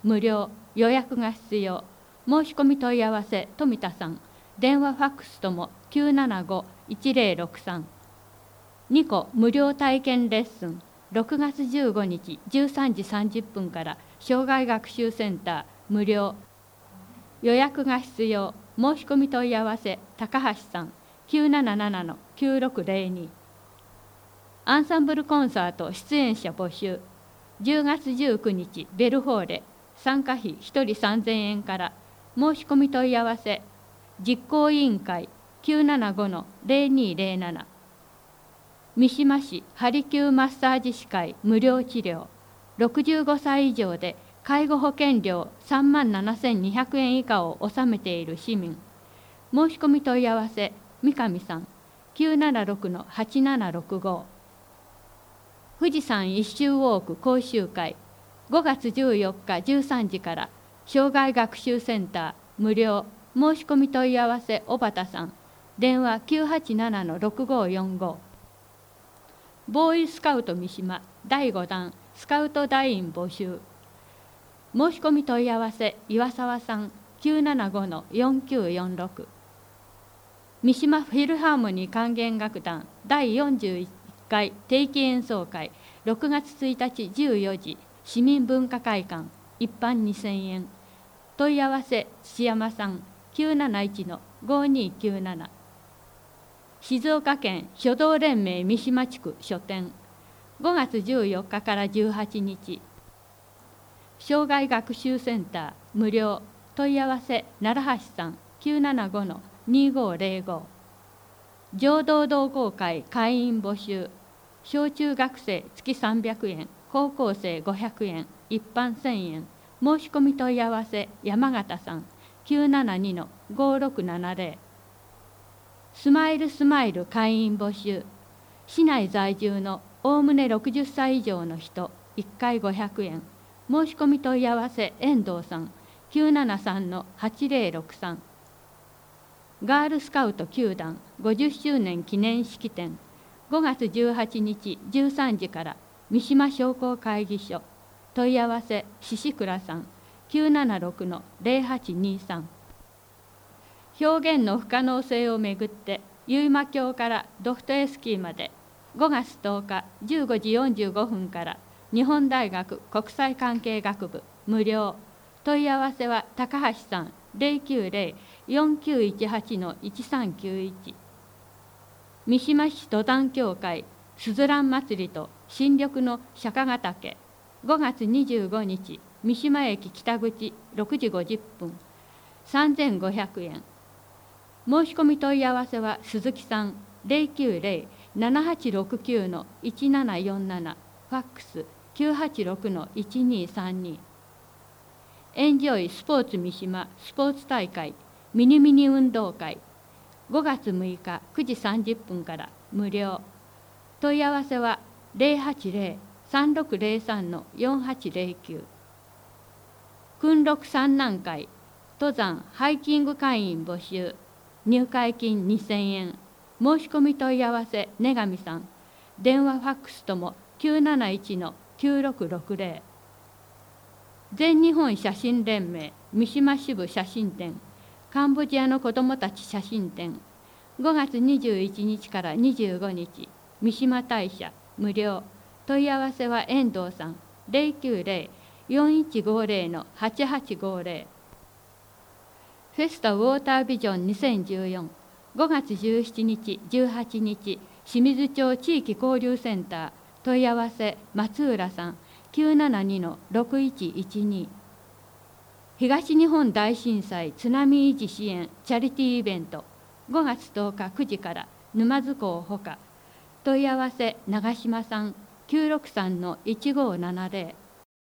無料、予約が必要。申し込み問い合わせ富田さん。電話ファックスともきゅうななご いちぜろろくさん。にこ無料体験レッスンろくがつじゅうごにちじゅうさんじさんじゅっぷんから障害学習センター無料。予約が必要。申し込み問い合わせ高橋さん。きゅうなななな きゅうろくぜろに。アンサンブルコンサート出演者募集。じゅうがつじゅうくにちベルホーレ。参加費ひとりさんぜんえんから。申し込み問い合わせ実行委員会 きゅうななご ぜろにぜろなな。三島市ハリキューマッサージ師会無料治療。ろくじゅうごさい以上で介護保険料さんまんななせんにひゃくえん以下を納めている市民。申し込み問い合わせ三上さん。きゅうななろく はちななろくご。富士山一周ウォーク講習会ごがつじゅうよっかじゅうさんじから障害学習センター無料。申し込み問い合わせ小畑さん。電話きゅうはちなな ろくごよんご。ボーイスカウト三島だいごだんスカウト団員募集。申し込み問い合わせ岩沢さん。きゅうななご よんきゅうよんろく。三島フィルハーモニー管弦楽団だいよんじゅういっかい定期演奏会ろくがつついたちじゅうよじ市民文化会館一般にせんえん。問い合わせ土山さん。きゅうなないち ごにきゅうなな。静岡県書道連盟三島地区書店ごがつじゅうよっかからじゅうはちにち。障害学習センター無料。問い合わせ奈良橋さん。きゅうななご にごぜろご。浄土同好会会員募集。小中学生月さんびゃくえん、高校生ごひゃくえん、一般せんえん。申し込み問い合わせ山形さん。きゅうななに ごろくななぜろ。スマイルスマイル会員募集。市内在住のおおむねろくじゅっさい以上の人いっかいごひゃくえん。申し込み問い合わせ遠藤さん。きゅうななさん はちぜろろくさん。ガールスカウト球団ごじゅっしゅうねん記念式典ごがつじゅうはちにちじゅうさんじから三島商工会議所。問い合わせ宍倉さん。きゅうななろく ぜろはちにさん。表現の不可能性をめぐって結馬峡からドフトエスキーまでごがつとおかじゅうごじよんじゅうごふんから日本大学国際関係学部無料。問い合わせは高橋さん。ぜろきゅうぜろ よんきゅういちはち いちさんきゅういち。三島市登山協会すずらん祭りと新緑の釈迦ヶ岳ごがつにじゅうごにち三島駅北口ろくじごじゅっぷんさんぜんごひゃくえん。申し込み問い合わせは鈴木さん。ぜろきゅうぜろ ななはちろくきゅう いちななよんなな。ファックスきゅうはちろく いちにさんに。エンジョイスポーツ三島スポーツ大会ミニミニ運動会ごがつむいかくじさんじゅっぷんから無料。問い合わせはぜろはちぜろ さんろくぜろさん よんはちぜろきゅう。訓六三南会登山ハイキング会員募集。入会金にせんえん。申し込み問い合わせ根上さん。電話ファックスともきゅうなないち きゅうろくろくぜろ。全日本写真連盟三島支部写真展カンボジアの子どもたち写真展ごがつにじゅういちにちからにじゅうごにち三島大社無料。問い合わせは遠藤さん。ぜろきゅうぜろ よんいちごぜろ はちはちごぜろ。フェスタウォータービジョンにせんじゅうよんごがつじゅうしちにちじゅうはちにち清水町地域交流センター問い合わせ松浦さん。きゅうななに ろくいちいちに。東日本大震災津波維持支援チャリティーイベントごがつとおかくじから沼津港ほか。問い合わせ長島さん。きゅうろくさん いちごななぜろ。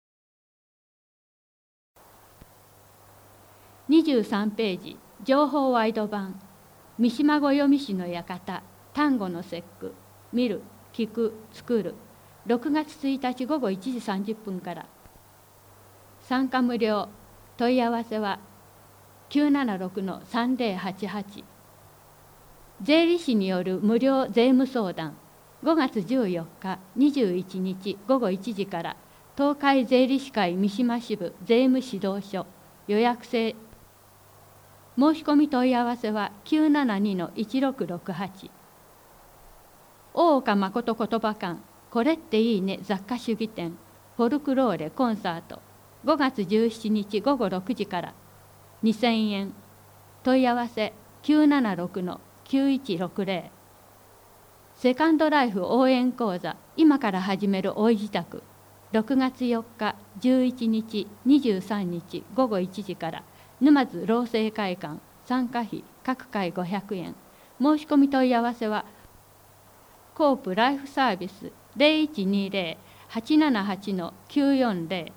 にじゅうさんページ情報ワイド版三島五読士の館丹後の節句見る聞く作るろくがつついたちごごいちじさんじゅっぷんから参加無料。問い合わせはきゅうななろく さんぜろはちはち。税理士による無料税務相談ごがつじゅうよっかにじゅういちにちごごいちじから東海税理士会三島支部税務指導所予約制申し込み問い合わせは きゅうななにのいちろくろくはち 大岡誠言葉館これっていいね雑貨主義展フォルクローレコンサートごがつじゅうしちにちごごろくじからにせんえん問い合わせ きゅうななろくのきゅういちろくぜろ セカンドライフ応援講座今から始めるおい自宅ろくがつよっかじゅういちにちにじゅうさんにちごごいちじから沼津労政会館参加費各回ごひゃくえん申し込み問い合わせはコープライフサービス ゼロいちにゼロ はちななはちのきゅうよんゼロ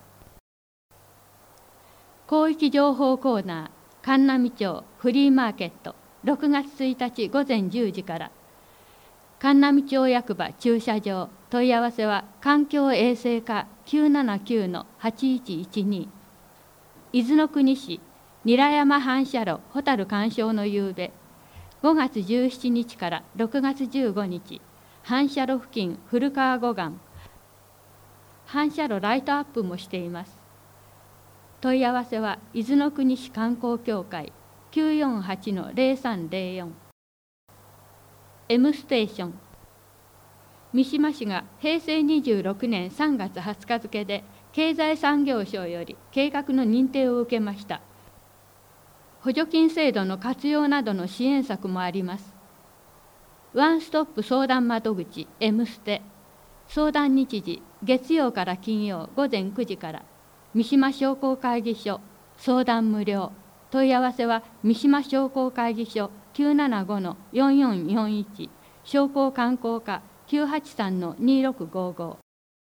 広域情報コーナー神南町フリーマーケットろくがつついたちごぜんじゅうじから神南町役場駐車場問い合わせは環境衛生課 きゅうななきゅうのはちいちいちに 伊豆の国市韮山反射炉ホタル鑑賞の夕べごがつじゅうしちにちからろくがつじゅうごにち反射炉付近古川護岸反射炉ライトアップもしています。問い合わせは伊豆の国市観光協会 きゅうよんはちのゼロさんゼロよん M ステーション三島市がへいせいにじゅうろくねんさんがつはつか付で経済産業省より計画の認定を受けました。補助金制度の活用などの支援策もあります。ワンストップ相談窓口 M ステ相談日時月曜から金曜ごぜんくじから三島商工会議所相談無料問い合わせは三島商工会議所 きゅうななごのよんよんよんいち 商工観光課 きゅうはちさんのにろくごご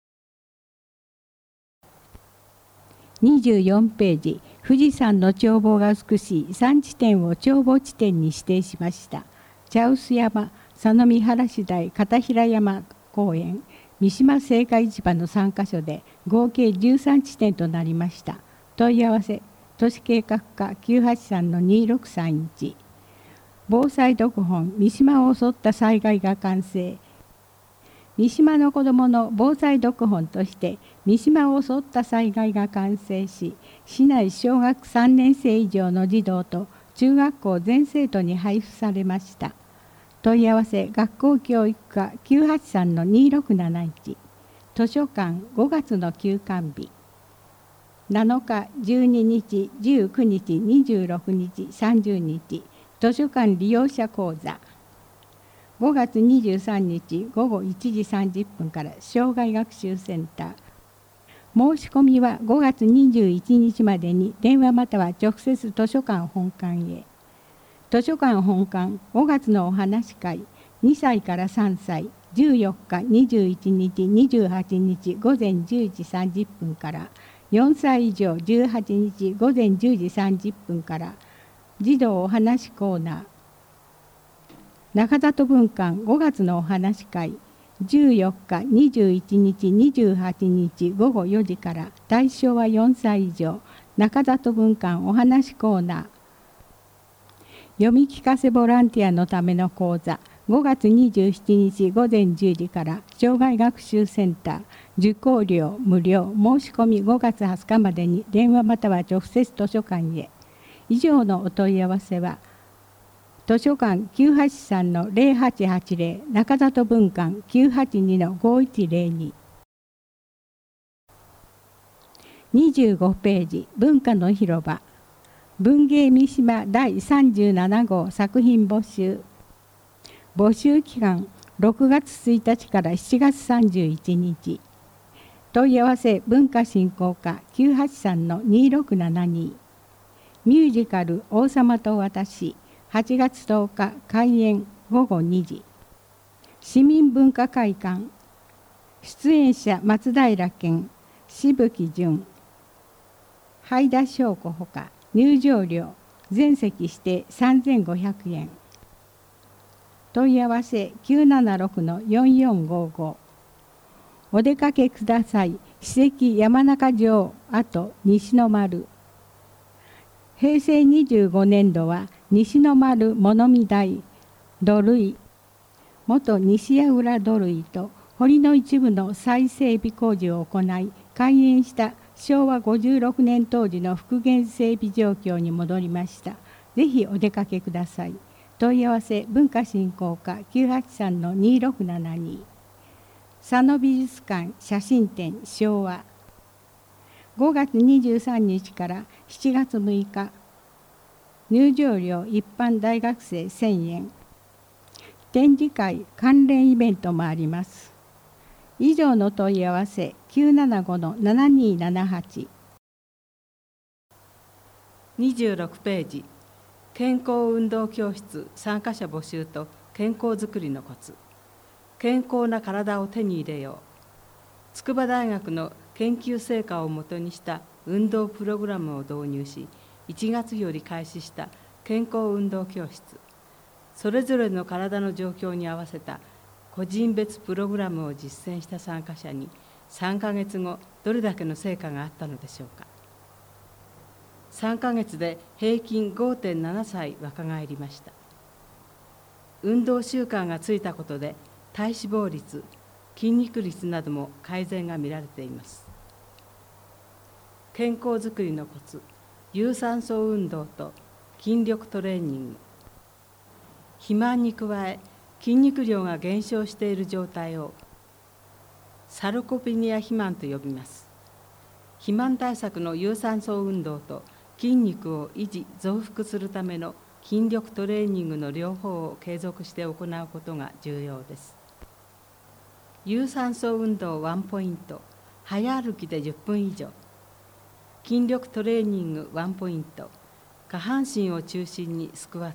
にじゅうよんページ富士山の眺望が美しいさんちてんを眺望地点に指定しました。茶臼山佐野見原市大片平山公園三島青果市場のさんかしょで合計じゅうさんちてんとなりました。問い合わせ都市計画課 きゅうはちさんのにろくさんいち 防災読本三島を襲った災害が完成。三島の子どもの防災読本として三島を襲った災害が完成し、市内小学さんねんせい以上の児童と中学校全生徒に配布されました。問い合わせ学校教育課 きゅうはちさんのにろくなないち 図書館ごがつの休館日なのかじゅうににちじゅうくにちにじゅうろくにちさんじゅうにち図書館利用者講座ごがつにじゅうさんにちごごいちじさんじゅっぷんから障害学習センター申し込みはごがつにじゅういちにちまでに電話または直接図書館本館へ。図書館本館ごがつのお話し会にさいからさんさいじゅうよっかにじゅういちにちにじゅうはちにちごぜんじゅうじさんじゅっぷんからよんさい以上じゅうはちにちごぜんじゅうじさんじゅっぷんから児童お話コーナー中里文館ごがつのお話し会じゅうよっかにじゅういちにちにじゅうはちにちごごよじから対象はよんさい以上中里文館お話コーナー読み聞かせボランティアのための講座ごがつにじゅうしちにちごぜんじゅうじから障害学習センター受講料無料申し込みごがつはつかまでに電話または直接図書館へ。以上のお問い合わせは図書館きゅうはちさんのゼロはちはちゼロ中里文館きゅうはちにのごいちゼロに にじゅうごページ文化の広場文芸三島だいさんじゅうななごう作品募集募集期間ろくがつついたちからしちがつさんじゅういちにち問い合わせ文化振興課 きゅうはちさんのにろくななに ミュージカル王様と私はちがつとおか開演ごごにじ市民文化会館出演者松平健渋木淳灰田翔子ほか入場料全席指定さんぜんごひゃくえん問い合わせ きゅうななろくのよんよんごご お出かけください史跡山中城跡西の丸へいせいにじゅうごねんどは西の丸物見台土塁元西谷浦土塁と堀の一部の再整備工事を行い開園したしょうわごじゅうろくねん当時の復元整備状況に戻りました。ぜひお出かけください。問い合わせ文化振興課 きゅうはちさんのにろくななに。佐野美術館写真展昭和。ごがつにじゅうさんにちからしちがつむいか。入場料一般大学生せんえん。展示会関連イベントもあります。以上の問い合わせきゅうななごのななにーななはち。 にじゅうろくページ、健康運動教室参加者募集と健康づくりのコツ。健康な体を手に入れよう。筑波大学の研究成果をもとにした運動プログラムを導入し、いちがつより開始した健康運動教室。それぞれの体の状況に合わせた個人別プログラムを実践した参加者にさんかげつごどれだけの成果があったのでしょうか。さんかげつで平均 ごてんななさい若返りました。運動習慣がついたことで体脂肪率、筋肉率なども改善が見られています。健康づくりのコツ、有酸素運動と筋力トレーニング。肥満に加え筋肉量が減少している状態をサルコペニア肥満と呼びます。肥満対策の有酸素運動と筋肉を維持増幅するための筋力トレーニングの両方を継続して行うことが重要です。有酸素運動ワンポイント、早歩きでじゅっぷん以上。筋力トレーニングワンポイント、下半身を中心にスクワット。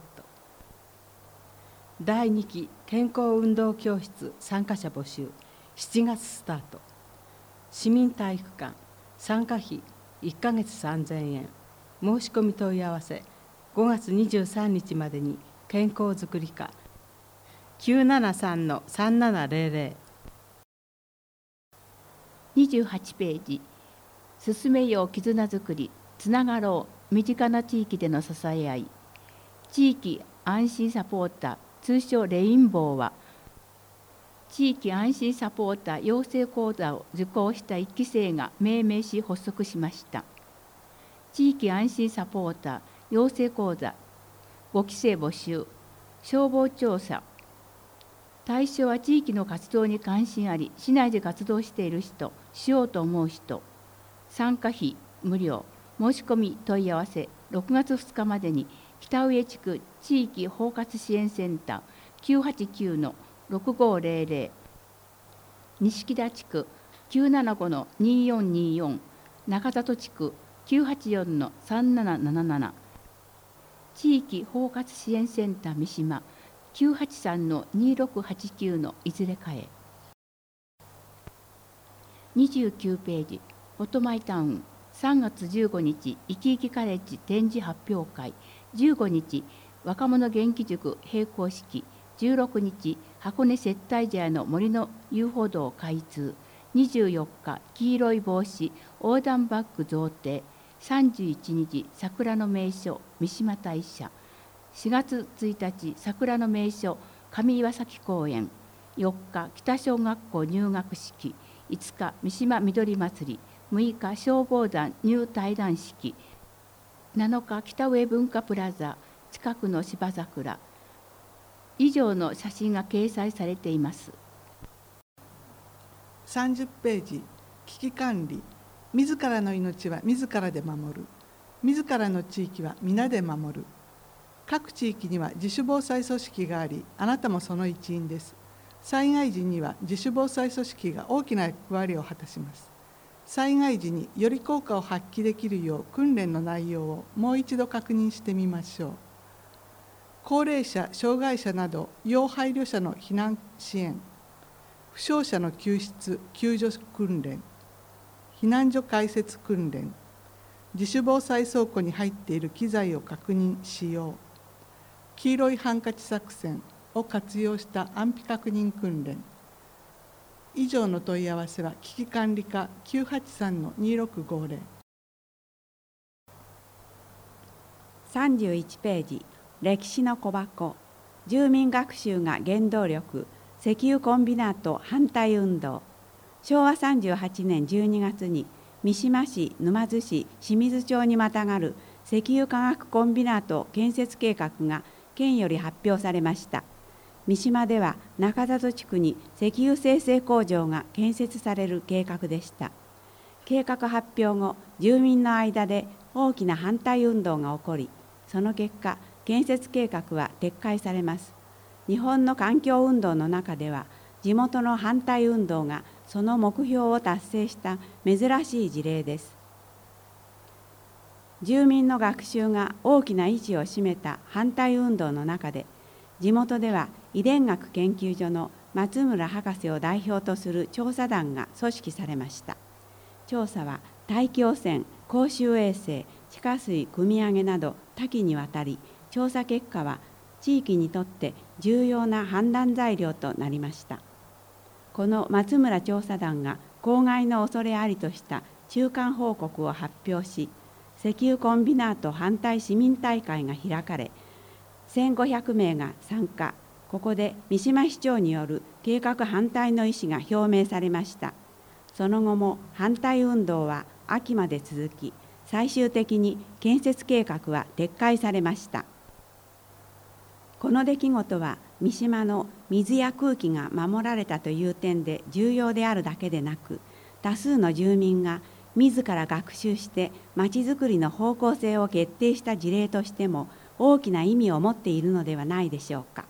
だいにき健康運動教室参加者募集、しちがつスタート。市民体育館、参加費いっかげつさんぜんえん。申し込み問い合わせごがつにじゅうさんにちまでに健康づくり課 きゅうななさんのさんななぜろぜろ。 にじゅうはちページ、進めよう絆づくり、つながろう身近な地域での支え合い。地域安心サポーター、通称レインボーは、地域安心サポーター養成講座を受講したいっきせいが命名し発足しました。地域安心サポーター養成講座ごきせい募集、消防調査。対象は地域の活動に関心あり、市内で活動している人、しようと思う人。参加費無料。申し込み問い合わせろくがつふつかまでに北上地区地域包括支援センター きゅうはちきゅうのろくごぜろぜろ、錦田地区 きゅうななごのによんによん、中里地区きゅうはちよんのさんなななななな、地域包括支援センター三島 きゅうはちさんのにろくはちきゅうのいずれかへ。にじゅうきゅうページ、フォトマイタウンさんがつじゅうごにちいきいきカレッジ展示発表会、じゅうごにち若者元気塾閉校式、じゅうろくにち箱根接待茶屋の森の遊歩道開通、にじゅうよっか黄色い帽子横断バッグ贈呈、さんじゅういちにち桜の名所三島大社、しがつついたち桜の名所上岩崎公園、よっか北小学校入学式、いつか三島みどり祭り、むいか消防団入隊団式、なのか北上文化プラザ近くの芝桜。以上の写真が掲載されています。 さんじゅっページ、危機管理。自らの命は自らで守る。自らの地域は皆で守る。各地域には自主防災組織があり、あなたもその一員です。災害時には自主防災組織が大きな役割を果たします。災害時により効果を発揮できるよう訓練の内容をもう一度確認してみましょう。高齢者、障害者など要配慮者の避難支援、負傷者の救出・救助訓練、避難所開設訓練、自主防災倉庫に入っている機材を確認・使用、黄色いハンカチ作戦を活用した安否確認訓練。以上の問い合わせは危機管理課 きゅうはちさんのにろくごぜろ。 さんじゅういちページ、歴史の小箱。住民学習が原動力、石油コンビナート反対運動。 しょうわさんじゅうはちねんじゅうにがつに三島市、沼津市、清水町にまたがる石油化学コンビナート建設計画が県より発表されました。三島では中里地区に石油精製工場が建設される計画でした。計画発表後、住民の間で大きな反対運動が起こり、その結果、建設計画は撤回されます。日本の環境運動の中では、地元の反対運動がその目標を達成した珍しい事例です。住民の学習が大きな位置を占めた反対運動の中で、地元では遺伝学研究所の松村博士を代表とする調査団が組織されました。調査は大気汚染、公衆衛生、地下水汲み上げなど多岐にわたり、調査結果は地域にとって重要な判断材料となりました。この松村調査団が公害の恐れありとした中間報告を発表し、石油コンビナート反対市民大会が開かれ、せんごひゃくめいが参加。ここで三島市長による計画反対の意思が表明されました。その後も反対運動は秋まで続き、最終的に建設計画は撤回されました。この出来事は三島の水や空気が守られたという点で重要であるだけでなく、多数の住民が自ら学習してまちづくりの方向性を決定した事例としても大きな意味を持っているのではないでしょうか。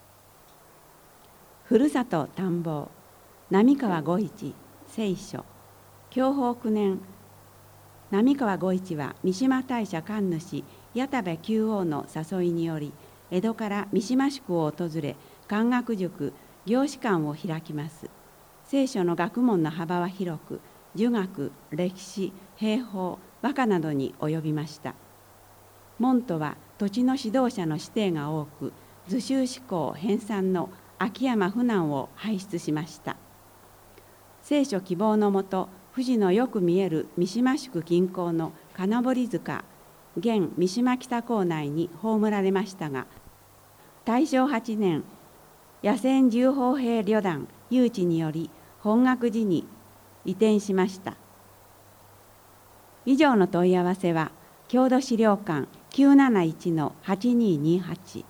ふるさと探訪、並川五一聖書、享保きゅうねん、並川五一は三島大社神主矢田部久王の誘いにより、江戸から三島宿を訪れ、漢学塾、行士館を開きます。聖書の学問の幅は広く、儒学、歴史、兵法、和歌などに及びました。門徒は土地の指導者の指定が多く、図州志向編纂の秋山不難を輩出しました。聖書希望のもと、富士のよく見える三島宿近郊の金堀塚、現三島北港内に葬られましたが、大正はちねん、野戦重砲兵旅団誘致により本岳寺に移転しました。以上の問い合わせは、郷土資料館 きゅうなないちのはちにーにーはち。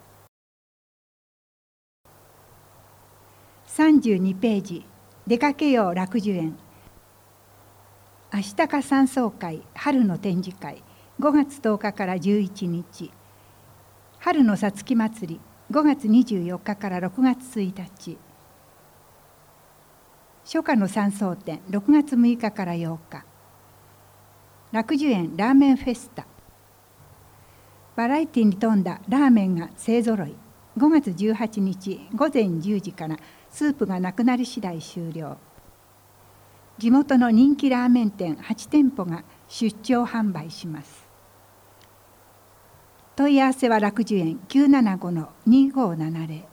さんじゅうにページ、出かけよう楽寿園。あしたか山荘会春の展示会、ごがつとおかからじゅういちにち。春のさつき祭り、ごがつにじゅうよっかからろくがつついたち。初夏の山荘展、ろくがつむいかからようか。楽寿園ラーメンフェスタ。バラエティに富んだラーメンが勢ぞろい。ごがつじゅうはちにちごぜんじゅうじからスープがなくなり次第終了。地元の人気ラーメン店はちてんぽが出張販売します。問い合わせは楽寿園 きゅうななごのにごーななぜろ。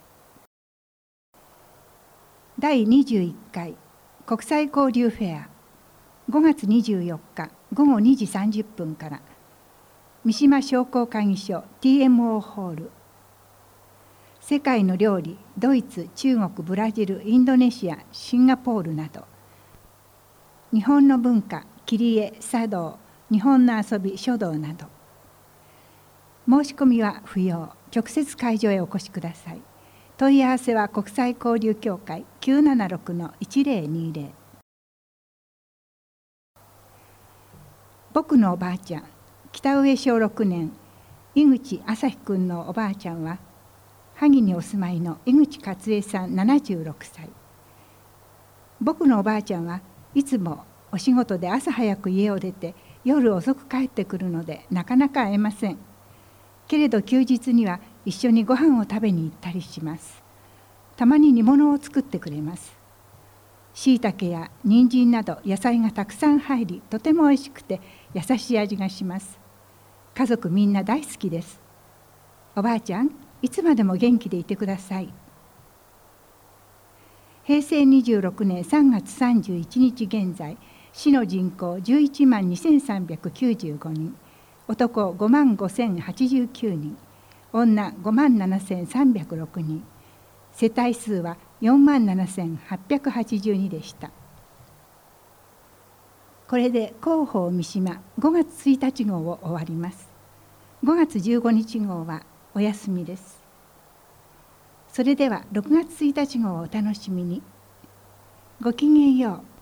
だいにじゅういっかい国際交流フェア、ごがつにじゅうよっかごごにじさんじゅっぷんから三島商工会議所 ティーエムオー ホール。世界の料理、ドイツ、中国、ブラジル、インドネシア、シンガポールなど、日本の文化、切り絵、茶道、日本の遊び、書道など。申し込みは不要。直接会場へお越しください。問い合わせは国際交流協会 きゅうななろくのいちぜろにぜろ。僕のおばあちゃん、北上小ろくねん、井口朝日くんのおばあちゃんは、萩にお住まいの井口勝恵さんななじゅうろくさい。僕のおばあちゃんはいつもお仕事で朝早く家を出て夜遅く帰ってくるのでなかなか会えません。けれど休日には一緒にご飯を食べに行ったりします。たまに煮物を作ってくれます。しいたけや人参など野菜がたくさん入り、とてもおいしくて優しい味がします。家族みんな大好きです。おばあちゃん、いつまでも元気でいてください。へいせいにじゅうろくねんさんがつさんじゅういちにち現在、市の人口じゅういちまんにせんさんびゃくきゅうじゅうごにん、男ごまんごせんはちじゅうきゅうにん、女ごまんななせんさんびゃくろくにん、世帯数はよんまんななせんはっぴゃくはちじゅうにでした。 これで広報三島ごがつついたち号を終わります。ごがつじゅうごにち号はお休みです。それではろくがつついたち号をお楽しみに。ごきげんよう。